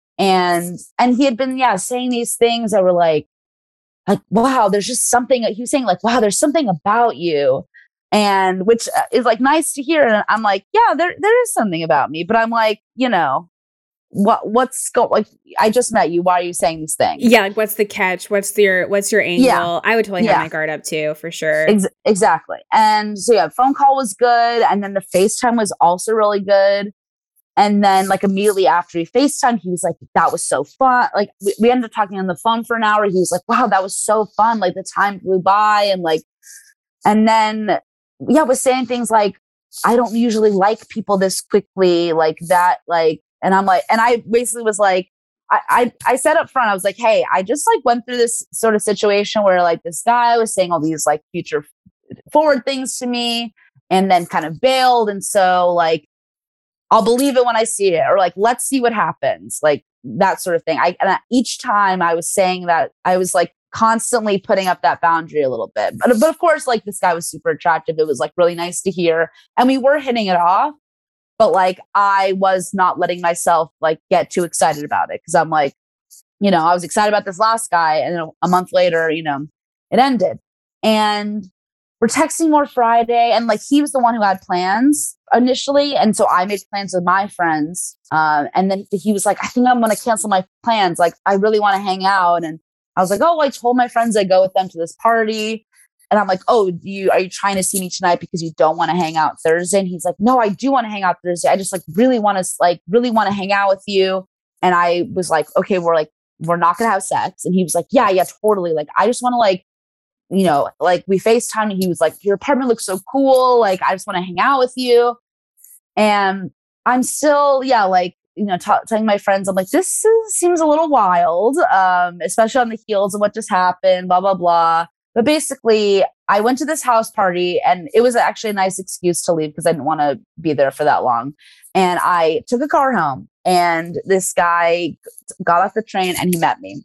And, and he had been, yeah, saying these things that were like, like, wow, there's just something. He was saying like, wow, there's something about you. And which is like nice to hear. And I'm like, yeah, there there is something about me. But I'm like, you know, what what's go like I just met you. Why are you saying these things? Yeah, like what's the catch? What's your what's your angle? Yeah. I would totally have Yeah. my guard up too, for sure. Ex- exactly. And so yeah, phone call was good. And then the FaceTime was also really good. And then like immediately after we FaceTime, he was like, that was so fun. Like we, we ended up talking on the phone for an hour. He was like, wow, that was so fun. Like the time flew by. And like, and then yeah, was saying things like, I don't usually like people this quickly, like that, like, and I'm like, and I basically was like, I, I, I said up front, I was like, hey, I just like went through this sort of situation where like this guy was saying all these like future forward things to me and then kind of bailed. And so like, I'll believe it when I see it, or like, let's see what happens. Like that sort of thing. I, and I, each time I was saying that, I was like, constantly putting up that boundary a little bit. But, but of course, like this guy was super attractive. It was like really nice to hear. And we were hitting it off, but like I was not letting myself like get too excited about it. Cause I'm like, you know, I was excited about this last guy. And then a month later, you know, it ended. And we're texting more Friday. And like he was the one who had plans initially. And so I made plans with my friends. Uh, and then he was like, I think I'm going to cancel my plans. Like I really want to hang out. And I was like, oh, I told my friends I'd go with them to this party. And I'm like, oh, do you, are you trying to see me tonight because you don't want to hang out Thursday? And he's like, no, I do want to hang out Thursday. I just like really want to like really want to hang out with you. And I was like, okay, we're like, we're not going to have sex. And he was like, yeah, yeah, totally. Like, I just want to like, you know, like we FaceTimed and he was like, your apartment looks so cool. Like, I just want to hang out with you. And I'm still, yeah, like, you know, t- telling my friends, I'm like, this is, seems a little wild, um, especially on the heels of what just happened, blah, blah, blah. But basically, I went to this house party and it was actually a nice excuse to leave because I didn't want to be there for that long. And I took a car home and this guy got off the train and he met me.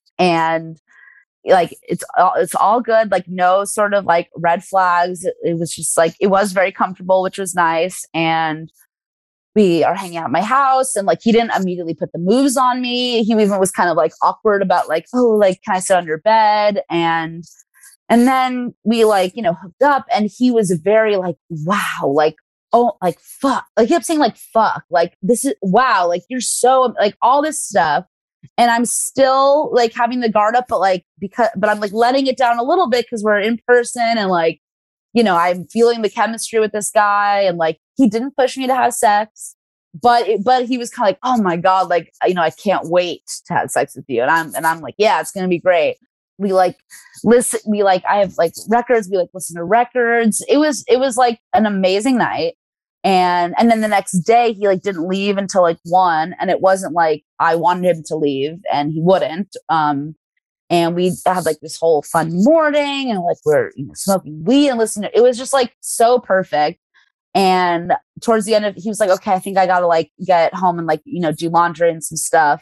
And like, it's all, it's all good. Like no sort of like red flags. It, it was just like, it was very comfortable, which was nice. And we are hanging out at my house and like, he didn't immediately put the moves on me. He even was kind of like awkward about like, oh, like, can I sit on your bed? And, and then we like, you know, hooked up and he was very like, wow, like, oh, like, fuck. Like he kept saying like, fuck, like this is, wow. Like you're so like all this stuff. And I'm still like having the guard up, but like, because, but I'm like letting it down a little bit because we're in person and like, you know, I'm feeling the chemistry with this guy and like, he didn't push me to have sex, but, it, but he was kind of like, oh my God, like, you know, I can't wait to have sex with you. And I'm, and I'm like, yeah, it's going to be great. We like listen, we like, I have like records. We like listen to records. It was, it was like an amazing night. And, and then the next day he like didn't leave until like one. And it wasn't like I wanted him to leave and he wouldn't. Um, And we had like this whole fun morning and like we're you know, smoking weed and listening. To, it was just like so perfect. And towards the end of he was like, okay, I think I got to like get home and like, you know, do laundry and some stuff.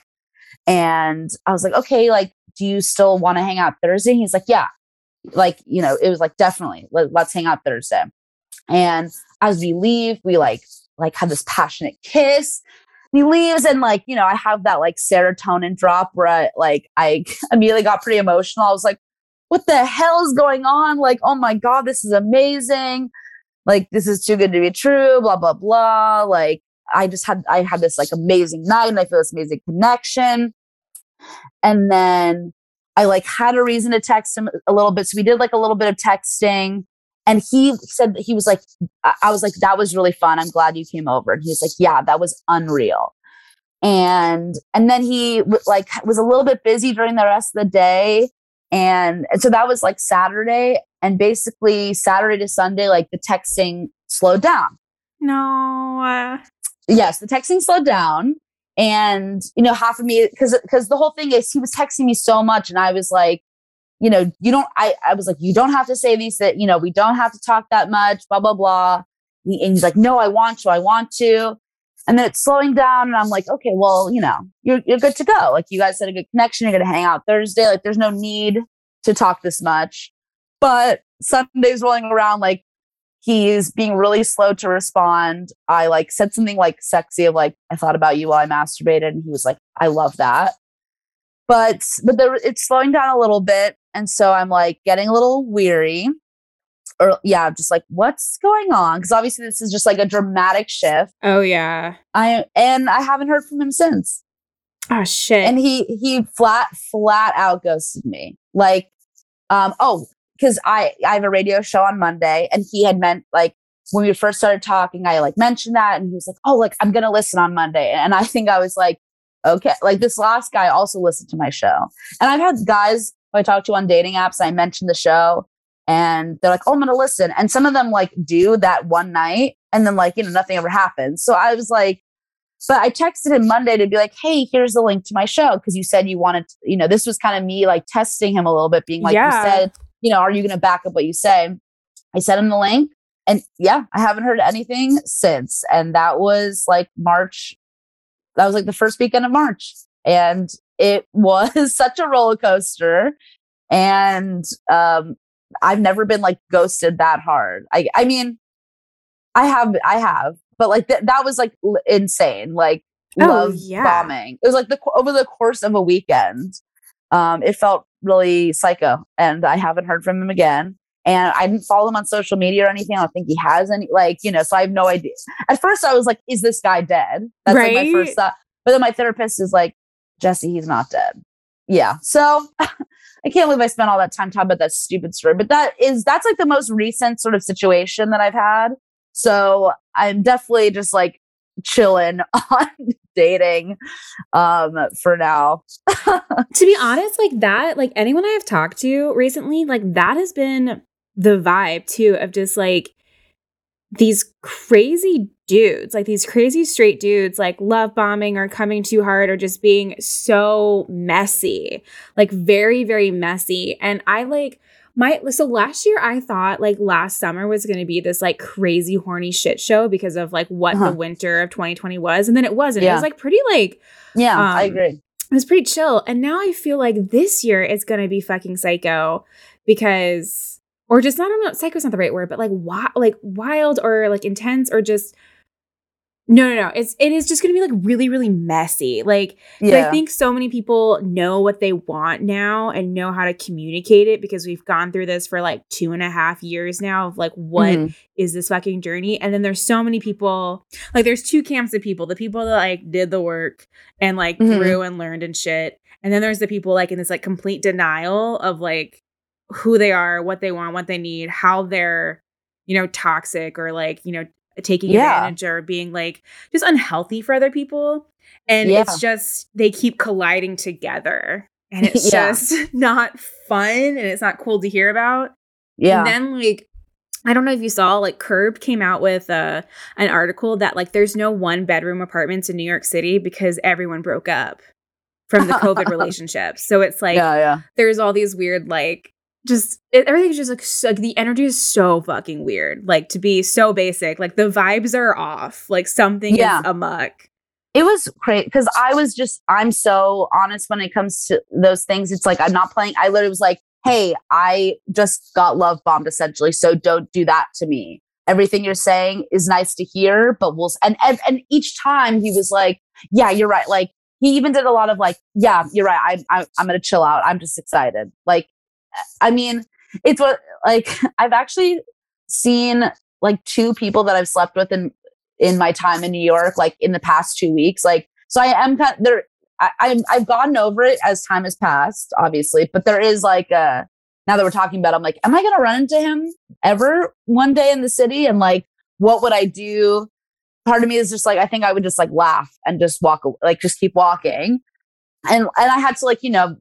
And I was like, okay, like, do you still want to hang out Thursday? And he's like, yeah, like, you know, it was like, definitely let, let's hang out Thursday. And as we leave, we like, like had this passionate kiss. He leaves and like, you know, I have that like serotonin drop where I like, I immediately got pretty emotional. I was like, what the hell is going on? Like, oh my God, this is amazing. Like, this is too good to be true, blah, blah, blah. Like, I just had, I had this like amazing night and I feel this amazing connection. And then I like had a reason to text him a little bit. So we did like a little bit of texting. And he said that he was like, I was like, that was really fun. I'm glad you came over. And he was like, yeah, that was unreal. And, and then he like was a little bit busy during the rest of the day. And, and so that was like Saturday. And basically Saturday to Sunday, like the texting slowed down. No. Uh... Yes, the texting slowed down. And, you know, half of me, because because the whole thing is he was texting me so much. And I was like, you know, you don't, I, I was like, you don't have to say these, that, you know, we don't have to talk that much, blah, blah, blah. And he's like, no, I want to, I want to. And then it's slowing down. And I'm like, okay, well, you know, you're, you're good to go. Like you guys had a good connection. You're going to hang out Thursday. Like there's no need to talk this much. But Sunday's rolling around, like he's being really slow to respond. I like said something like sexy of like, I thought about you while I masturbated. And he was like, I love that. But, but there, it's slowing down a little bit. And so I'm like getting a little weary. Or yeah, just like, what's going on? Because obviously this is just like a dramatic shift. Oh yeah. I and I haven't heard from him since. Oh shit. And he he flat flat out ghosted me. Like, um, oh, because I I have a radio show on Monday, and he had meant like when we first started talking, I like mentioned that, and he was like, oh, like I'm gonna listen on Monday, and I think I was like, okay, like this last guy also listened to my show, and I've had guys who I talked to on dating apps, I mentioned the show. And they're like, oh, I'm going to listen. And some of them like do that one night and then like, you know, nothing ever happens. So I was like, but I texted him Monday to be like, hey, here's the link to my show. Cause you said you wanted to, you know, this was kind of me like testing him a little bit, being like, yeah. you said, you know, are you going to back up what you say? I sent him the link and yeah, I haven't heard anything since. And that was like March. That was like the first weekend of March. And it was such a roller coaster. And, um, I've never been like ghosted that hard. I I mean, I have, I have, but like th- that was like l- insane. Like oh, love yeah. bombing. It was like the over the course of a weekend. Um, it felt really psycho, and I haven't heard from him again. And I didn't follow him on social media or anything. I don't think he has any. Like you know, so I have no idea. At first, I was like, "Is this guy dead?" That's right? like my first thought. But then my therapist is like, "Jesse, he's not dead." Yeah, so. I can't believe I spent all that time talking about that stupid story, but that is, that's like the most recent sort of situation that I've had. So I'm definitely just like chilling on dating um, for now. To be honest, like that, like anyone I've talked to recently, like that has been the vibe too of just like these crazy dudes, like these crazy straight dudes, like love bombing or coming too hard or just being so messy, like very, very messy. And I like my, so last year I thought like last summer was going to be this like crazy horny shit show because of like what uh-huh. the winter of twenty twenty was. And then it wasn't. Yeah. It was like pretty like, yeah, um, I agree. It was pretty chill. And now I feel like this year is going to be fucking psycho because or just not, I don't know, psycho's not the right word, but like, wi- like wild or like intense or just, no, no, no. It's, it is just going to be like really, really messy. Like, yeah. I think so many people know what they want now and know how to communicate it because we've gone through this for like two and a half years now of like, what mm-hmm. is this fucking journey? And then there's so many people, like there's two camps of people, the people that like did the work and like mm-hmm. grew and learned and shit. And then there's the people like in this like complete denial of like, who they are, what they want, what they need, how they're, you know, toxic or like, you know, taking yeah. advantage or being like just unhealthy for other people. And yeah. it's just, they keep colliding together and it's yeah. just not fun and it's not cool to hear about. Yeah. And then like, I don't know if you saw, like Curb came out with uh, an article that like there's no one bedroom apartments in New York City because everyone broke up from the COVID relationship. So it's like, yeah, yeah. there's all these weird like, just it, everything's just like, so, like the energy is so fucking weird. Like to be so basic, like the vibes are off. Like something yeah. is amok. It was great because I was just I'm so honest when it comes to those things. It's like I'm not playing. I literally was like, hey, I just got love bombed essentially, so don't do that to me. Everything you're saying is nice to hear, but we'll and and, and each time he was like, yeah, you're right. Like he even did a lot of like, yeah, you're right. I, I I'm gonna chill out. I'm just excited. Like. I mean, it's what like I've actually seen like two people that I've slept with in in my time in New York, like in the past two weeks. Like, so I am kind of there. I, I'm I've gotten over it as time has passed, obviously, but there is like a now that we're talking about, it, I'm like, am I going to run into him ever one day in the city? And like, what would I do? Part of me is just like, I think I would just like laugh and just walk, like just keep walking. And and I had to like, you know.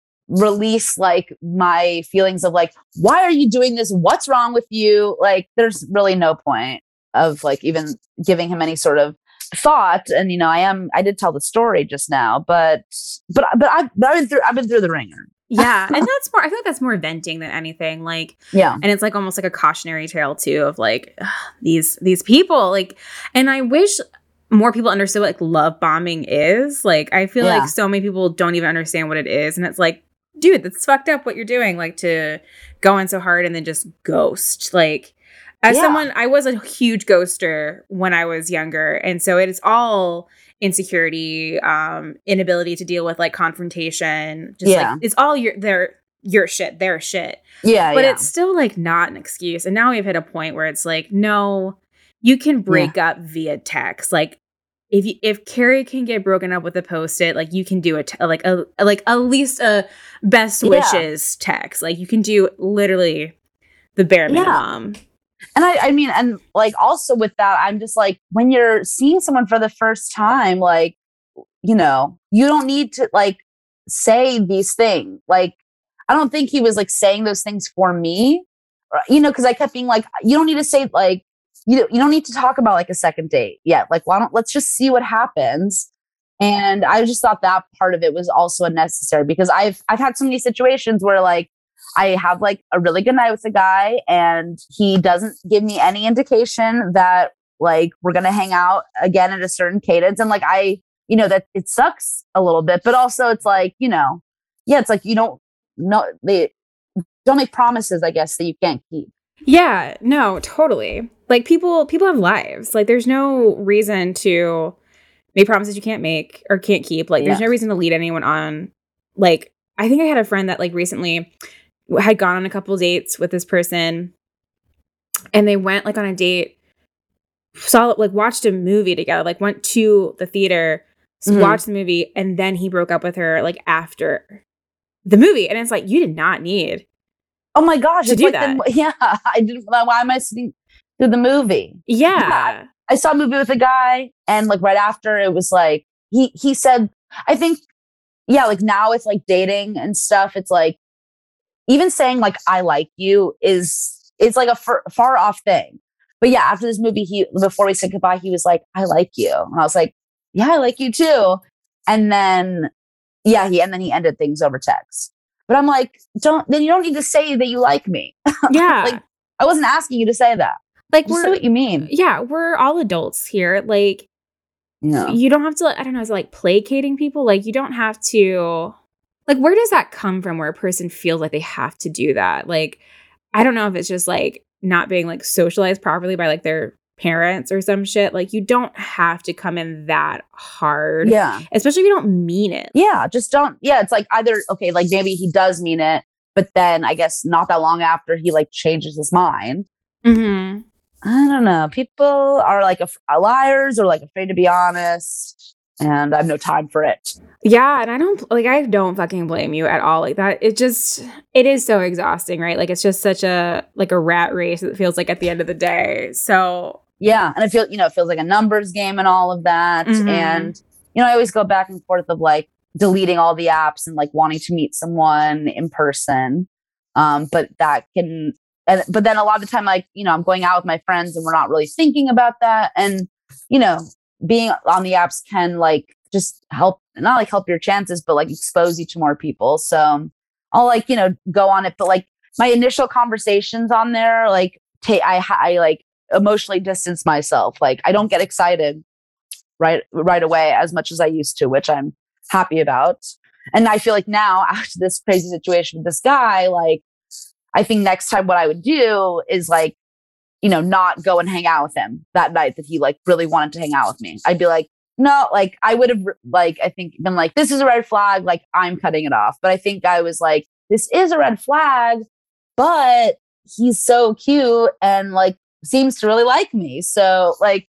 release like my feelings of like, why are you doing this? What's wrong with you? Like, there's really no point of like even giving him any sort of thought. And, you know, I am, I did tell the story just now, but, but, but I've, but I've been through, I've been through the ringer. Yeah. And that's more, I feel like that's more venting than anything. Like, Yeah. and it's like almost like a cautionary tale too of like ugh, these, these people like, and I wish more people understood what like love bombing is. Like, I feel Yeah. like so many people don't even understand what it is. And it's like, dude, that's fucked up what you're doing. Like to go in so hard and then just ghost. Like as Yeah. someone, I was a huge ghoster when I was younger. And so it is all insecurity, um, inability to deal with like confrontation. Just Yeah. like it's all your their your shit, their shit. Yeah. But yeah. it's still like not an excuse. And now we've hit a point where it's like, no, you can break up via text. Like if you, if Carrie can get broken up with a post-it, like you can do a te- like a like at least a best Yeah. wishes text. Like you can do literally the bare Yeah. minimum. And I, I mean, and like also with that, I'm just like, when you're seeing someone for the first time, like, you know, you don't need to like say these things. Like, I don't think he was like saying those things for me, or- you know, because I kept being like, you don't need to say like, you you don't need to talk about like a second date yet. Like, why don't let's just see what happens. And I just thought that part of it was also unnecessary because I've I've had so many situations where like I have like a really good night with a guy and he doesn't give me any indication that like we're going to hang out again at a certain cadence. And like, I, you know, that it sucks a little bit, but also it's like, you know, yeah, it's like, you don't know, they don't make promises, I guess, that you can't keep. Yeah, no, totally. Like people people have lives. Like there's no reason to make promises you can't make or can't keep. Like there's Yeah. no reason to lead anyone on. Like I think I had a friend that like recently had gone on a couple dates with this person and they went like on a date, saw like watched a movie together, like went to the theater, Mhm. watched the movie, and then he broke up with her like after the movie. And it's like, you did not need Oh my gosh. To it's do like the- that. yeah. I didn't, why am I sitting through the movie? Yeah. I saw a movie with a guy and like right after it was like, he, he said, I think, yeah, like now it's like dating and stuff. It's like, even saying like, I like you is, it's like a far, far off thing. But yeah, after this movie, he, before we said goodbye, he was like, I like you. And I was like, yeah, I like you too. And then, yeah, he, and then he ended things over text. But I'm like, don't, then you don't need to say that you like me. Yeah. Like, I wasn't asking you to say that. like Just say we're what you mean. yeah, we're all adults here. Like No. you don't have to, I don't know, is it like placating people? Like you don't have to, like where does that come from where a person feels like they have to do that? Like, I don't know if it's just like not being like socialized properly by like their parents or some shit. Like you don't have to come in that hard. Yeah. Especially if you don't mean it. Yeah. Just don't. Yeah. It's like either, okay, like maybe he does mean it, but then I guess not that long after he like changes his mind. Mm-hmm. I don't know. People are like af- liars or like afraid to be honest. And I have no time for it. Yeah, and I don't like I don't fucking blame you at all. Like that it just it is so exhausting, right? Like it's just such a like a rat race it feels like at the end of the day. So Yeah. And I feel, you know, it feels like a numbers game and all of that. Mhm. And, you know, I always go back and forth of like deleting all the apps and like wanting to meet someone in person. Um, but that can, and, but then a lot of the time, like, you know, I'm going out with my friends and we're not really thinking about that. And, you know, being on the apps can like just help, not like help your chances, but like expose you to more people. So I'll like, you know, go on it. But like my initial conversations on there, like, ta- I, I like emotionally distance myself. Like I don't get excited right, right away as much as I used to, which I'm happy about. And I feel like now after this crazy situation with this guy, like, I think next time what I would do is like, you know, not go and hang out with him that night that he like really wanted to hang out with me. I'd be like, no, like I would have like, I think been like, this is a red flag. Like I'm cutting it off. But I think I was like, this is a red flag, but he's so cute and like seems to really like me. So like,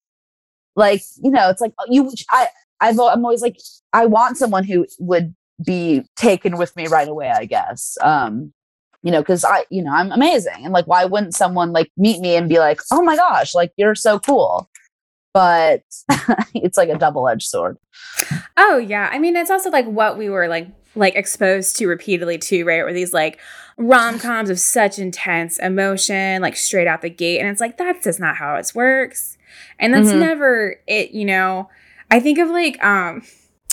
like, you know, it's like you, I, I've, I'm always like, I want someone who would be taken with me right away, I guess. Um, you know, cause I, you know, I'm amazing. And like, why wouldn't someone like meet me and be like, oh my gosh, like you're so cool. But it's like a double-edged sword. Oh yeah. I mean, it's also like what we were like like exposed to repeatedly too, right? Where these like rom-coms of such intense emotion, like straight out the gate. And it's like, that's just not how it works. And that's Mhm. never it, you know. I think of like um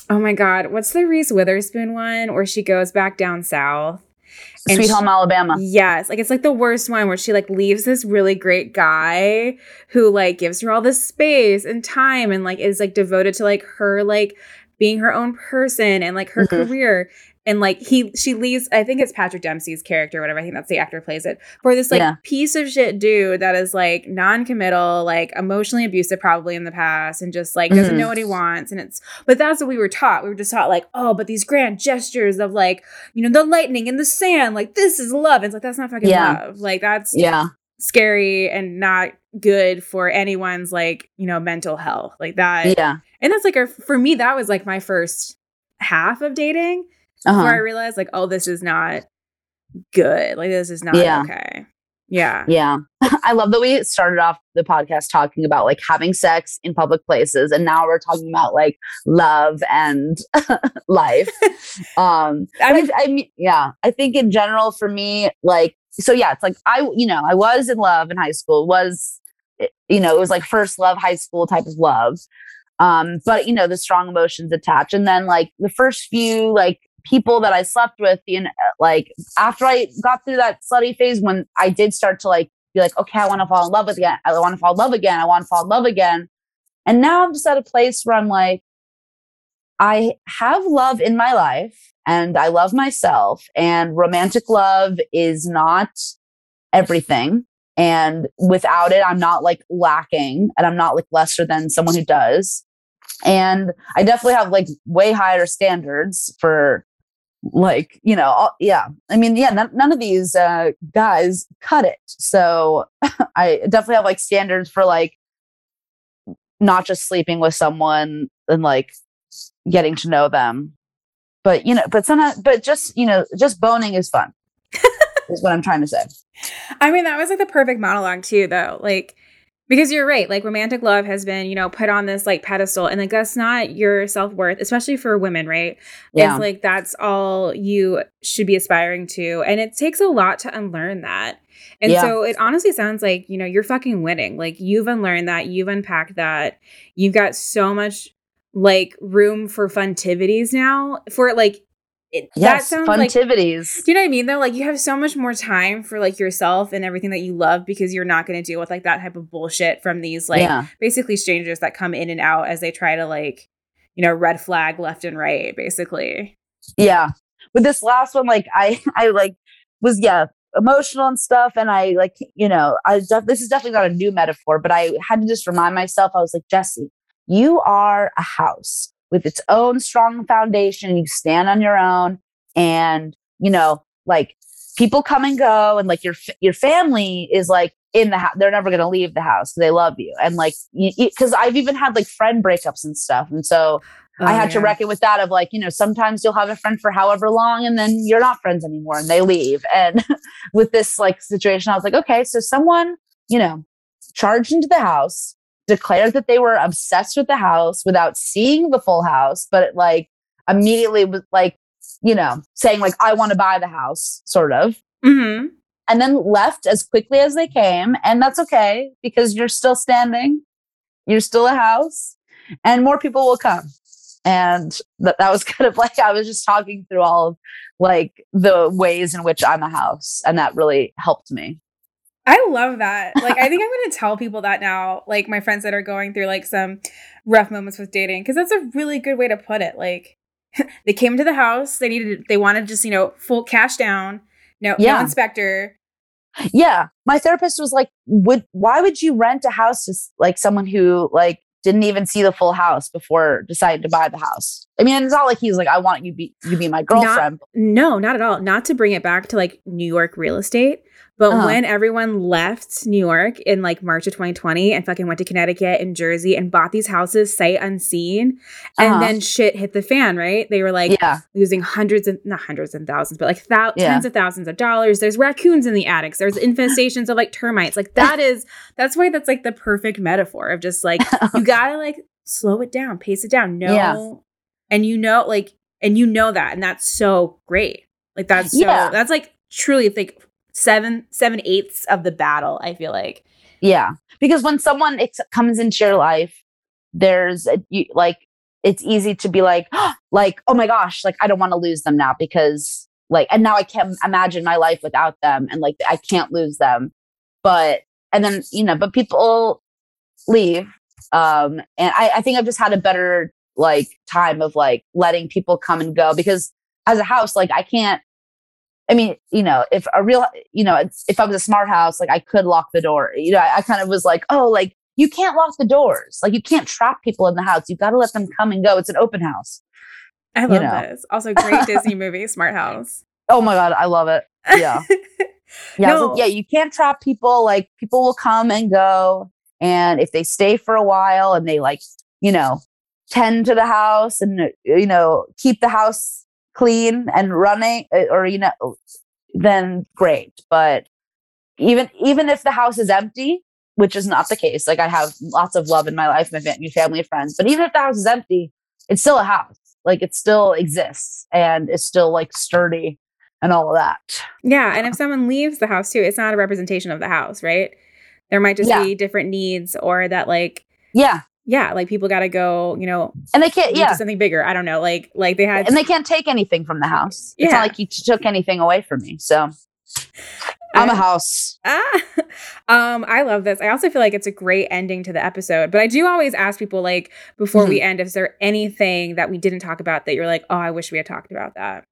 Oh my God. What's the Reese Witherspoon one where she goes back down south? Sweet Home Alabama. Yes. Like, it's like the worst one where she like leaves this really great guy who like gives her all this space and time and like is like devoted to like her like being her own person and like her mm-hmm. career. And like he, she leaves, I think it's Patrick Dempsey's character or whatever. I think that's the actor who plays it, for this like yeah. piece of shit dude that is like non-committal, like emotionally abusive probably in the past and just like doesn't mm-hmm. know what he wants. And it's, but that's what we were taught. We were just taught like, oh, but these grand gestures of like, you know, the lightning in the sand, like this is love. And it's like, that's not fucking yeah. love. Like that's yeah. scary and not good for anyone's like, you know, mental health like that. Yeah. And that's like, a, for me, that was like my first half of dating. Uh-huh. Where I realized like, oh, this is not good. Like, this is not yeah. okay. Yeah. Yeah. I love that we started off the podcast talking about like having sex in public places. And now we're talking about like love and life. um, I mean, I mean, yeah, I think in general for me, like, so yeah, it's like, I, you know, I was in love in high school, was, you know, it was like first love, high school type of love. Um, but you know, the strong emotions attached. And then like the first few, like, people that I slept with, you know, like after I got through that slutty phase, when I did start to like be like, okay, I want to fall in love again. I want to fall in love again. I want to fall in love again. And now I'm just at a place where I'm like, I have love in my life and I love myself, and romantic love is not everything. And without it, I'm not like lacking and I'm not like lesser than someone who does. And I definitely have like way higher standards for like, you know, all, yeah. I mean, yeah, none, none of these uh, guys cut it. So I definitely have like standards for like not just sleeping with someone and like getting to know them. But, you know, but sometimes, but just, you know, just boning is fun is what I'm trying to say. I mean, that was like the perfect monologue too, though. Like, because you're right, like romantic love has been, you know, put on this like pedestal, and like that's not your self-worth, especially for women, right? Yeah. It's like that's all you should be aspiring to. And it takes a lot to unlearn that. And yeah. so it honestly sounds like, you know, you're fucking winning. Like you've unlearned that, you've unpacked that. You've got so much like room for funtivities now for like It, yes, that sounds funtivities. Like, do you know what I mean though? Like you have so much more time for like yourself and everything that you love, because you're not going to deal with like that type of bullshit from these like yeah. basically strangers that come in and out as they try to like, you know, red flag left and right, basically. Yeah. With this last one, like I, I like was, yeah, emotional and stuff. And I like, you know, I, this is definitely not a new metaphor, but I had to just remind myself, I was like, Jessie, you are a house with its own strong foundation. You stand on your own, and, you know, like people come and go, and like your, your family is like in the house. They're never going to leave the house because they love you. And like, because I've even had like friend breakups and stuff. And so oh, I had yeah. to reckon with that of like, you know, sometimes you'll have a friend for however long and then you're not friends anymore and they leave. And with this like situation, I was like, okay, so someone, you know, charged into the house, declared that they were obsessed with the house without seeing the full house, but it, like immediately was like, you know, saying like, I want to buy the house, sort of. Mm-hmm. And then left as quickly as they came. And that's okay, because you're still standing. You're still a house, and more people will come. And that, that was kind of like, I was just talking through all of like the ways in which I'm a house. And that really helped me. I love that. Like, I think I'm going to tell people that now, like my friends that are going through like some rough moments with dating, because that's a really good way to put it. Like they came to the house, they needed, they wanted just, you know, full cash down, no, yeah. no inspector. Yeah. My therapist was like, would, why would you rent a house to like someone who like didn't even see the full house before deciding to buy the house? I mean, it's not like he's like, I want you be you be my girlfriend. Not, no, not at all. Not to bring it back to like New York real estate. But uh-huh. when everyone left New York in like March of twenty twenty and fucking went to Connecticut and Jersey and bought these houses sight unseen, and uh-huh. then shit hit the fan, right? They were like yeah. losing hundreds and not hundreds and thousands, but like thou- yeah. tens of thousands of dollars. There's raccoons in the attics. There's infestations of like termites. Like that is, that's why that's like the perfect metaphor of just like, you gotta like slow it down, pace it down. No. Yeah. And you know, like, and you know that, and that's so great. Like that's so, yeah. that's like truly like, seven seven eighths of the battle, I feel like. Yeah, because when someone ex- comes into your life, there's a, you, like it's easy to be like, like, oh my gosh, like I don't want to lose them now because like, and now I can't imagine my life without them. And like, I can't lose them. But, and then, you know, but people leave. Um, and I, I think I've just had a better like time of like letting people come and go, because as a house, like I can't, I mean, you know, if a real, you know, if I was a smart house, like I could lock the door, you know, I, I kind of was like, oh, like you can't lock the doors. Like you can't trap people in the house. You got to let them come and go. It's an open house. I love you know? this. Also great Disney movie, Smart House. Oh my God. I love it. Yeah. Yeah. No. Like, yeah. You can't trap people. Like people will come and go. And if they stay for a while and they like, you know, tend to the house and, you know, keep the house clean and running, or, you know, then great. But even, even if the house is empty, which is not the case, like I have lots of love in my life, my family, family and friends, but even if the house is empty, it's still a house. Like it still exists and it's still like sturdy and all of that. Yeah. And if someone leaves the house too, it's not a representation of the house, right? There might just yeah. be different needs, or that like, yeah. Yeah, like people got to go, you know, and they can't, yeah, something bigger. I don't know, like, like they had, and they can't take anything from the house. Yeah. It's not like you t- took anything away from me. So I'm a house. Ah, um, I love this. I also feel like it's a great ending to the episode. But I do always ask people, like, before mm-hmm. we end, is there anything that we didn't talk about that you're like, oh, I wish we had talked about that?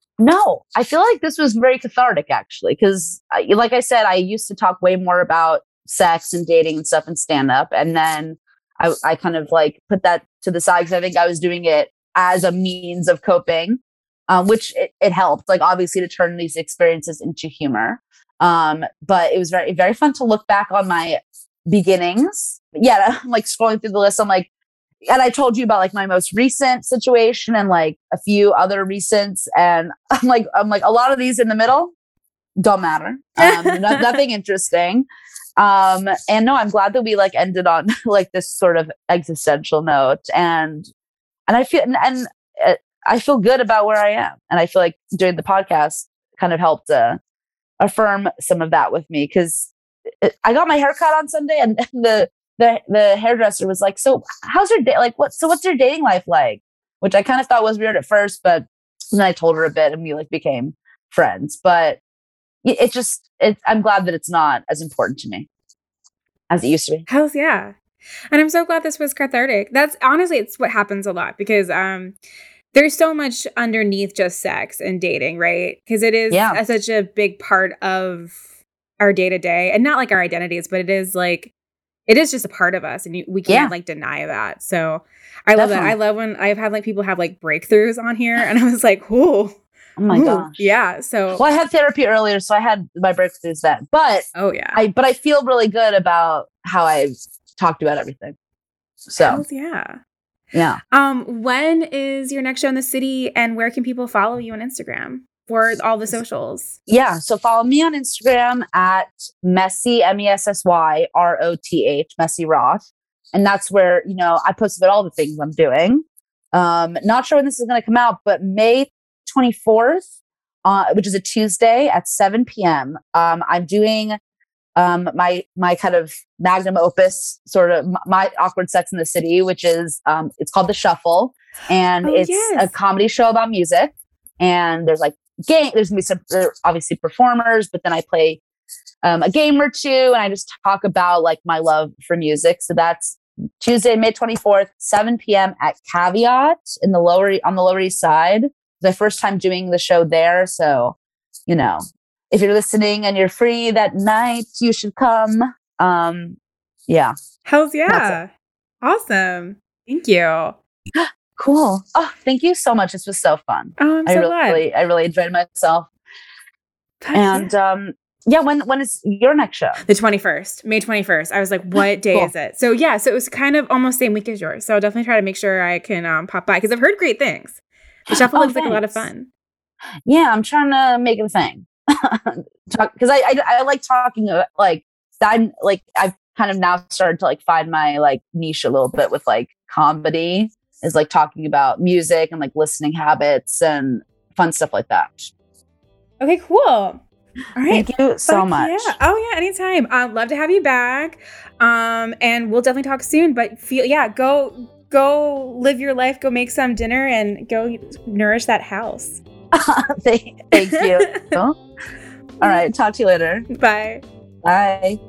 No, I feel like this was very cathartic, actually, because, like I said, I used to talk way more about sex and dating and stuff in stand up, and then I, I kind of like put that to the side because I think I was doing it as a means of coping, um, which it, it helped, like obviously to turn these experiences into humor. Um, but it was very, very fun to look back on my beginnings. Yeah, I'm like scrolling through the list. I'm like, and I told you about like my most recent situation and like a few other recents. And I'm like, I'm like a lot of these in the middle don't matter. Um, no, nothing interesting. Um, and no, I'm glad that we like ended on like this sort of existential note, and, and I feel, and, and uh, I feel good about where I am. And I feel like doing the podcast kind of helped, uh, affirm some of that with me. Cause it, I got my hair cut on Sunday, and the, the, the hairdresser was like, so how's your day? Like, what, so what's your dating life like? Which I kind of thought was weird at first, but then I told her a bit and we like became friends. But it just, it, I'm glad that it's not as important to me as it used to be. Hells yeah. And I'm so glad this was cathartic. That's honestly, it's what happens a lot, because um, there's so much underneath just sex and dating, right? Because it is yeah. a, such a big part of our day to day, and not like our identities, but it is like, it is just a part of us, and you, we can't yeah. like deny that. So I love Definitely. that. I love when I've had like people have like breakthroughs on here, and I was like, whoa. Oh my Ooh, gosh. Yeah. So well, I had therapy earlier, so I had my breakthroughs then. But oh yeah. I but I feel really good about how I've talked about everything. So Hells yeah. Yeah. Um, when is your next show in the city, and where can people follow you on Instagram for all the socials? Yeah. So follow me on Instagram at Messy, M E S S Y R O T H, Messy Roth. And that's where, you know, I post about all the things I'm doing. Um, not sure when this is going to come out, but May twenty-fourth, uh, which is a Tuesday at seven p.m. Um, I'm doing um, my my kind of magnum opus, sort of my awkward Sex in the City, which is um, it's called The Shuffle, and oh, it's yes. a comedy show about music. And there's like game, there's gonna be some obviously performers, but then I play um, a game or two, and I just talk about like my love for music. So that's Tuesday, May twenty-fourth, seven p.m. at Caveat in the lower on the Lower East Side. It's my first time doing the show there, so you know, if you're listening and you're free that night, you should come. Um, yeah. Hells yeah! Awesome. Thank you. Cool. Oh, thank you so much. This was so fun. Oh, I'm so I really, glad. Really, I really enjoyed myself. That's and it. um, yeah, when when is your next show? The twenty-first, May twenty-first. I was like, what day cool. is it? So yeah, so it was kind of almost same week as yours. So I'll definitely try to make sure I can um, pop by, because I've heard great things. The Shuffle oh, looks thanks. like a lot of fun. Yeah, I'm trying to make it a thing. Because I, I I like talking uh, like I'm like I've kind of now started to like find my like niche a little bit with like comedy, is like talking about music and like listening habits and fun stuff like that. Okay, cool. All right. Thank you so Fuck much. Yeah. Oh yeah, anytime. I'd love to have you back. Um, and we'll definitely talk soon. But feel yeah, go go live your life, go make some dinner, and go nourish that house. thank, thank you. All right. Talk to you later. Bye. Bye.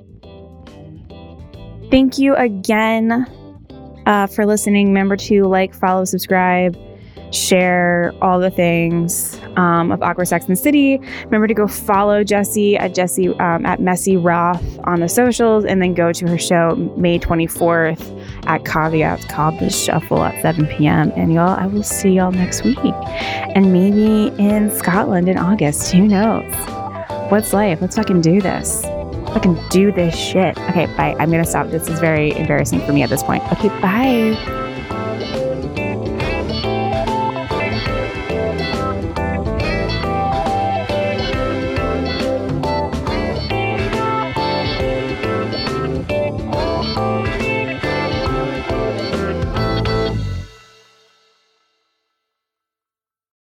Thank you again uh, for listening. Remember to like, follow, subscribe, share all the things um, of Awkward Sex and the City. Remember to go follow Jessie at Jessie um, at Messy Roth on the socials, and then go to her show May twenty-fourth at Caveats Called the Shuffle at seven p.m. And y'all, I will see y'all next week, and maybe in Scotland in August. Who knows? What's life? Let's fucking do this. Fucking do this shit. Okay, bye. I'm gonna stop. This is very embarrassing for me at this point. Okay, bye.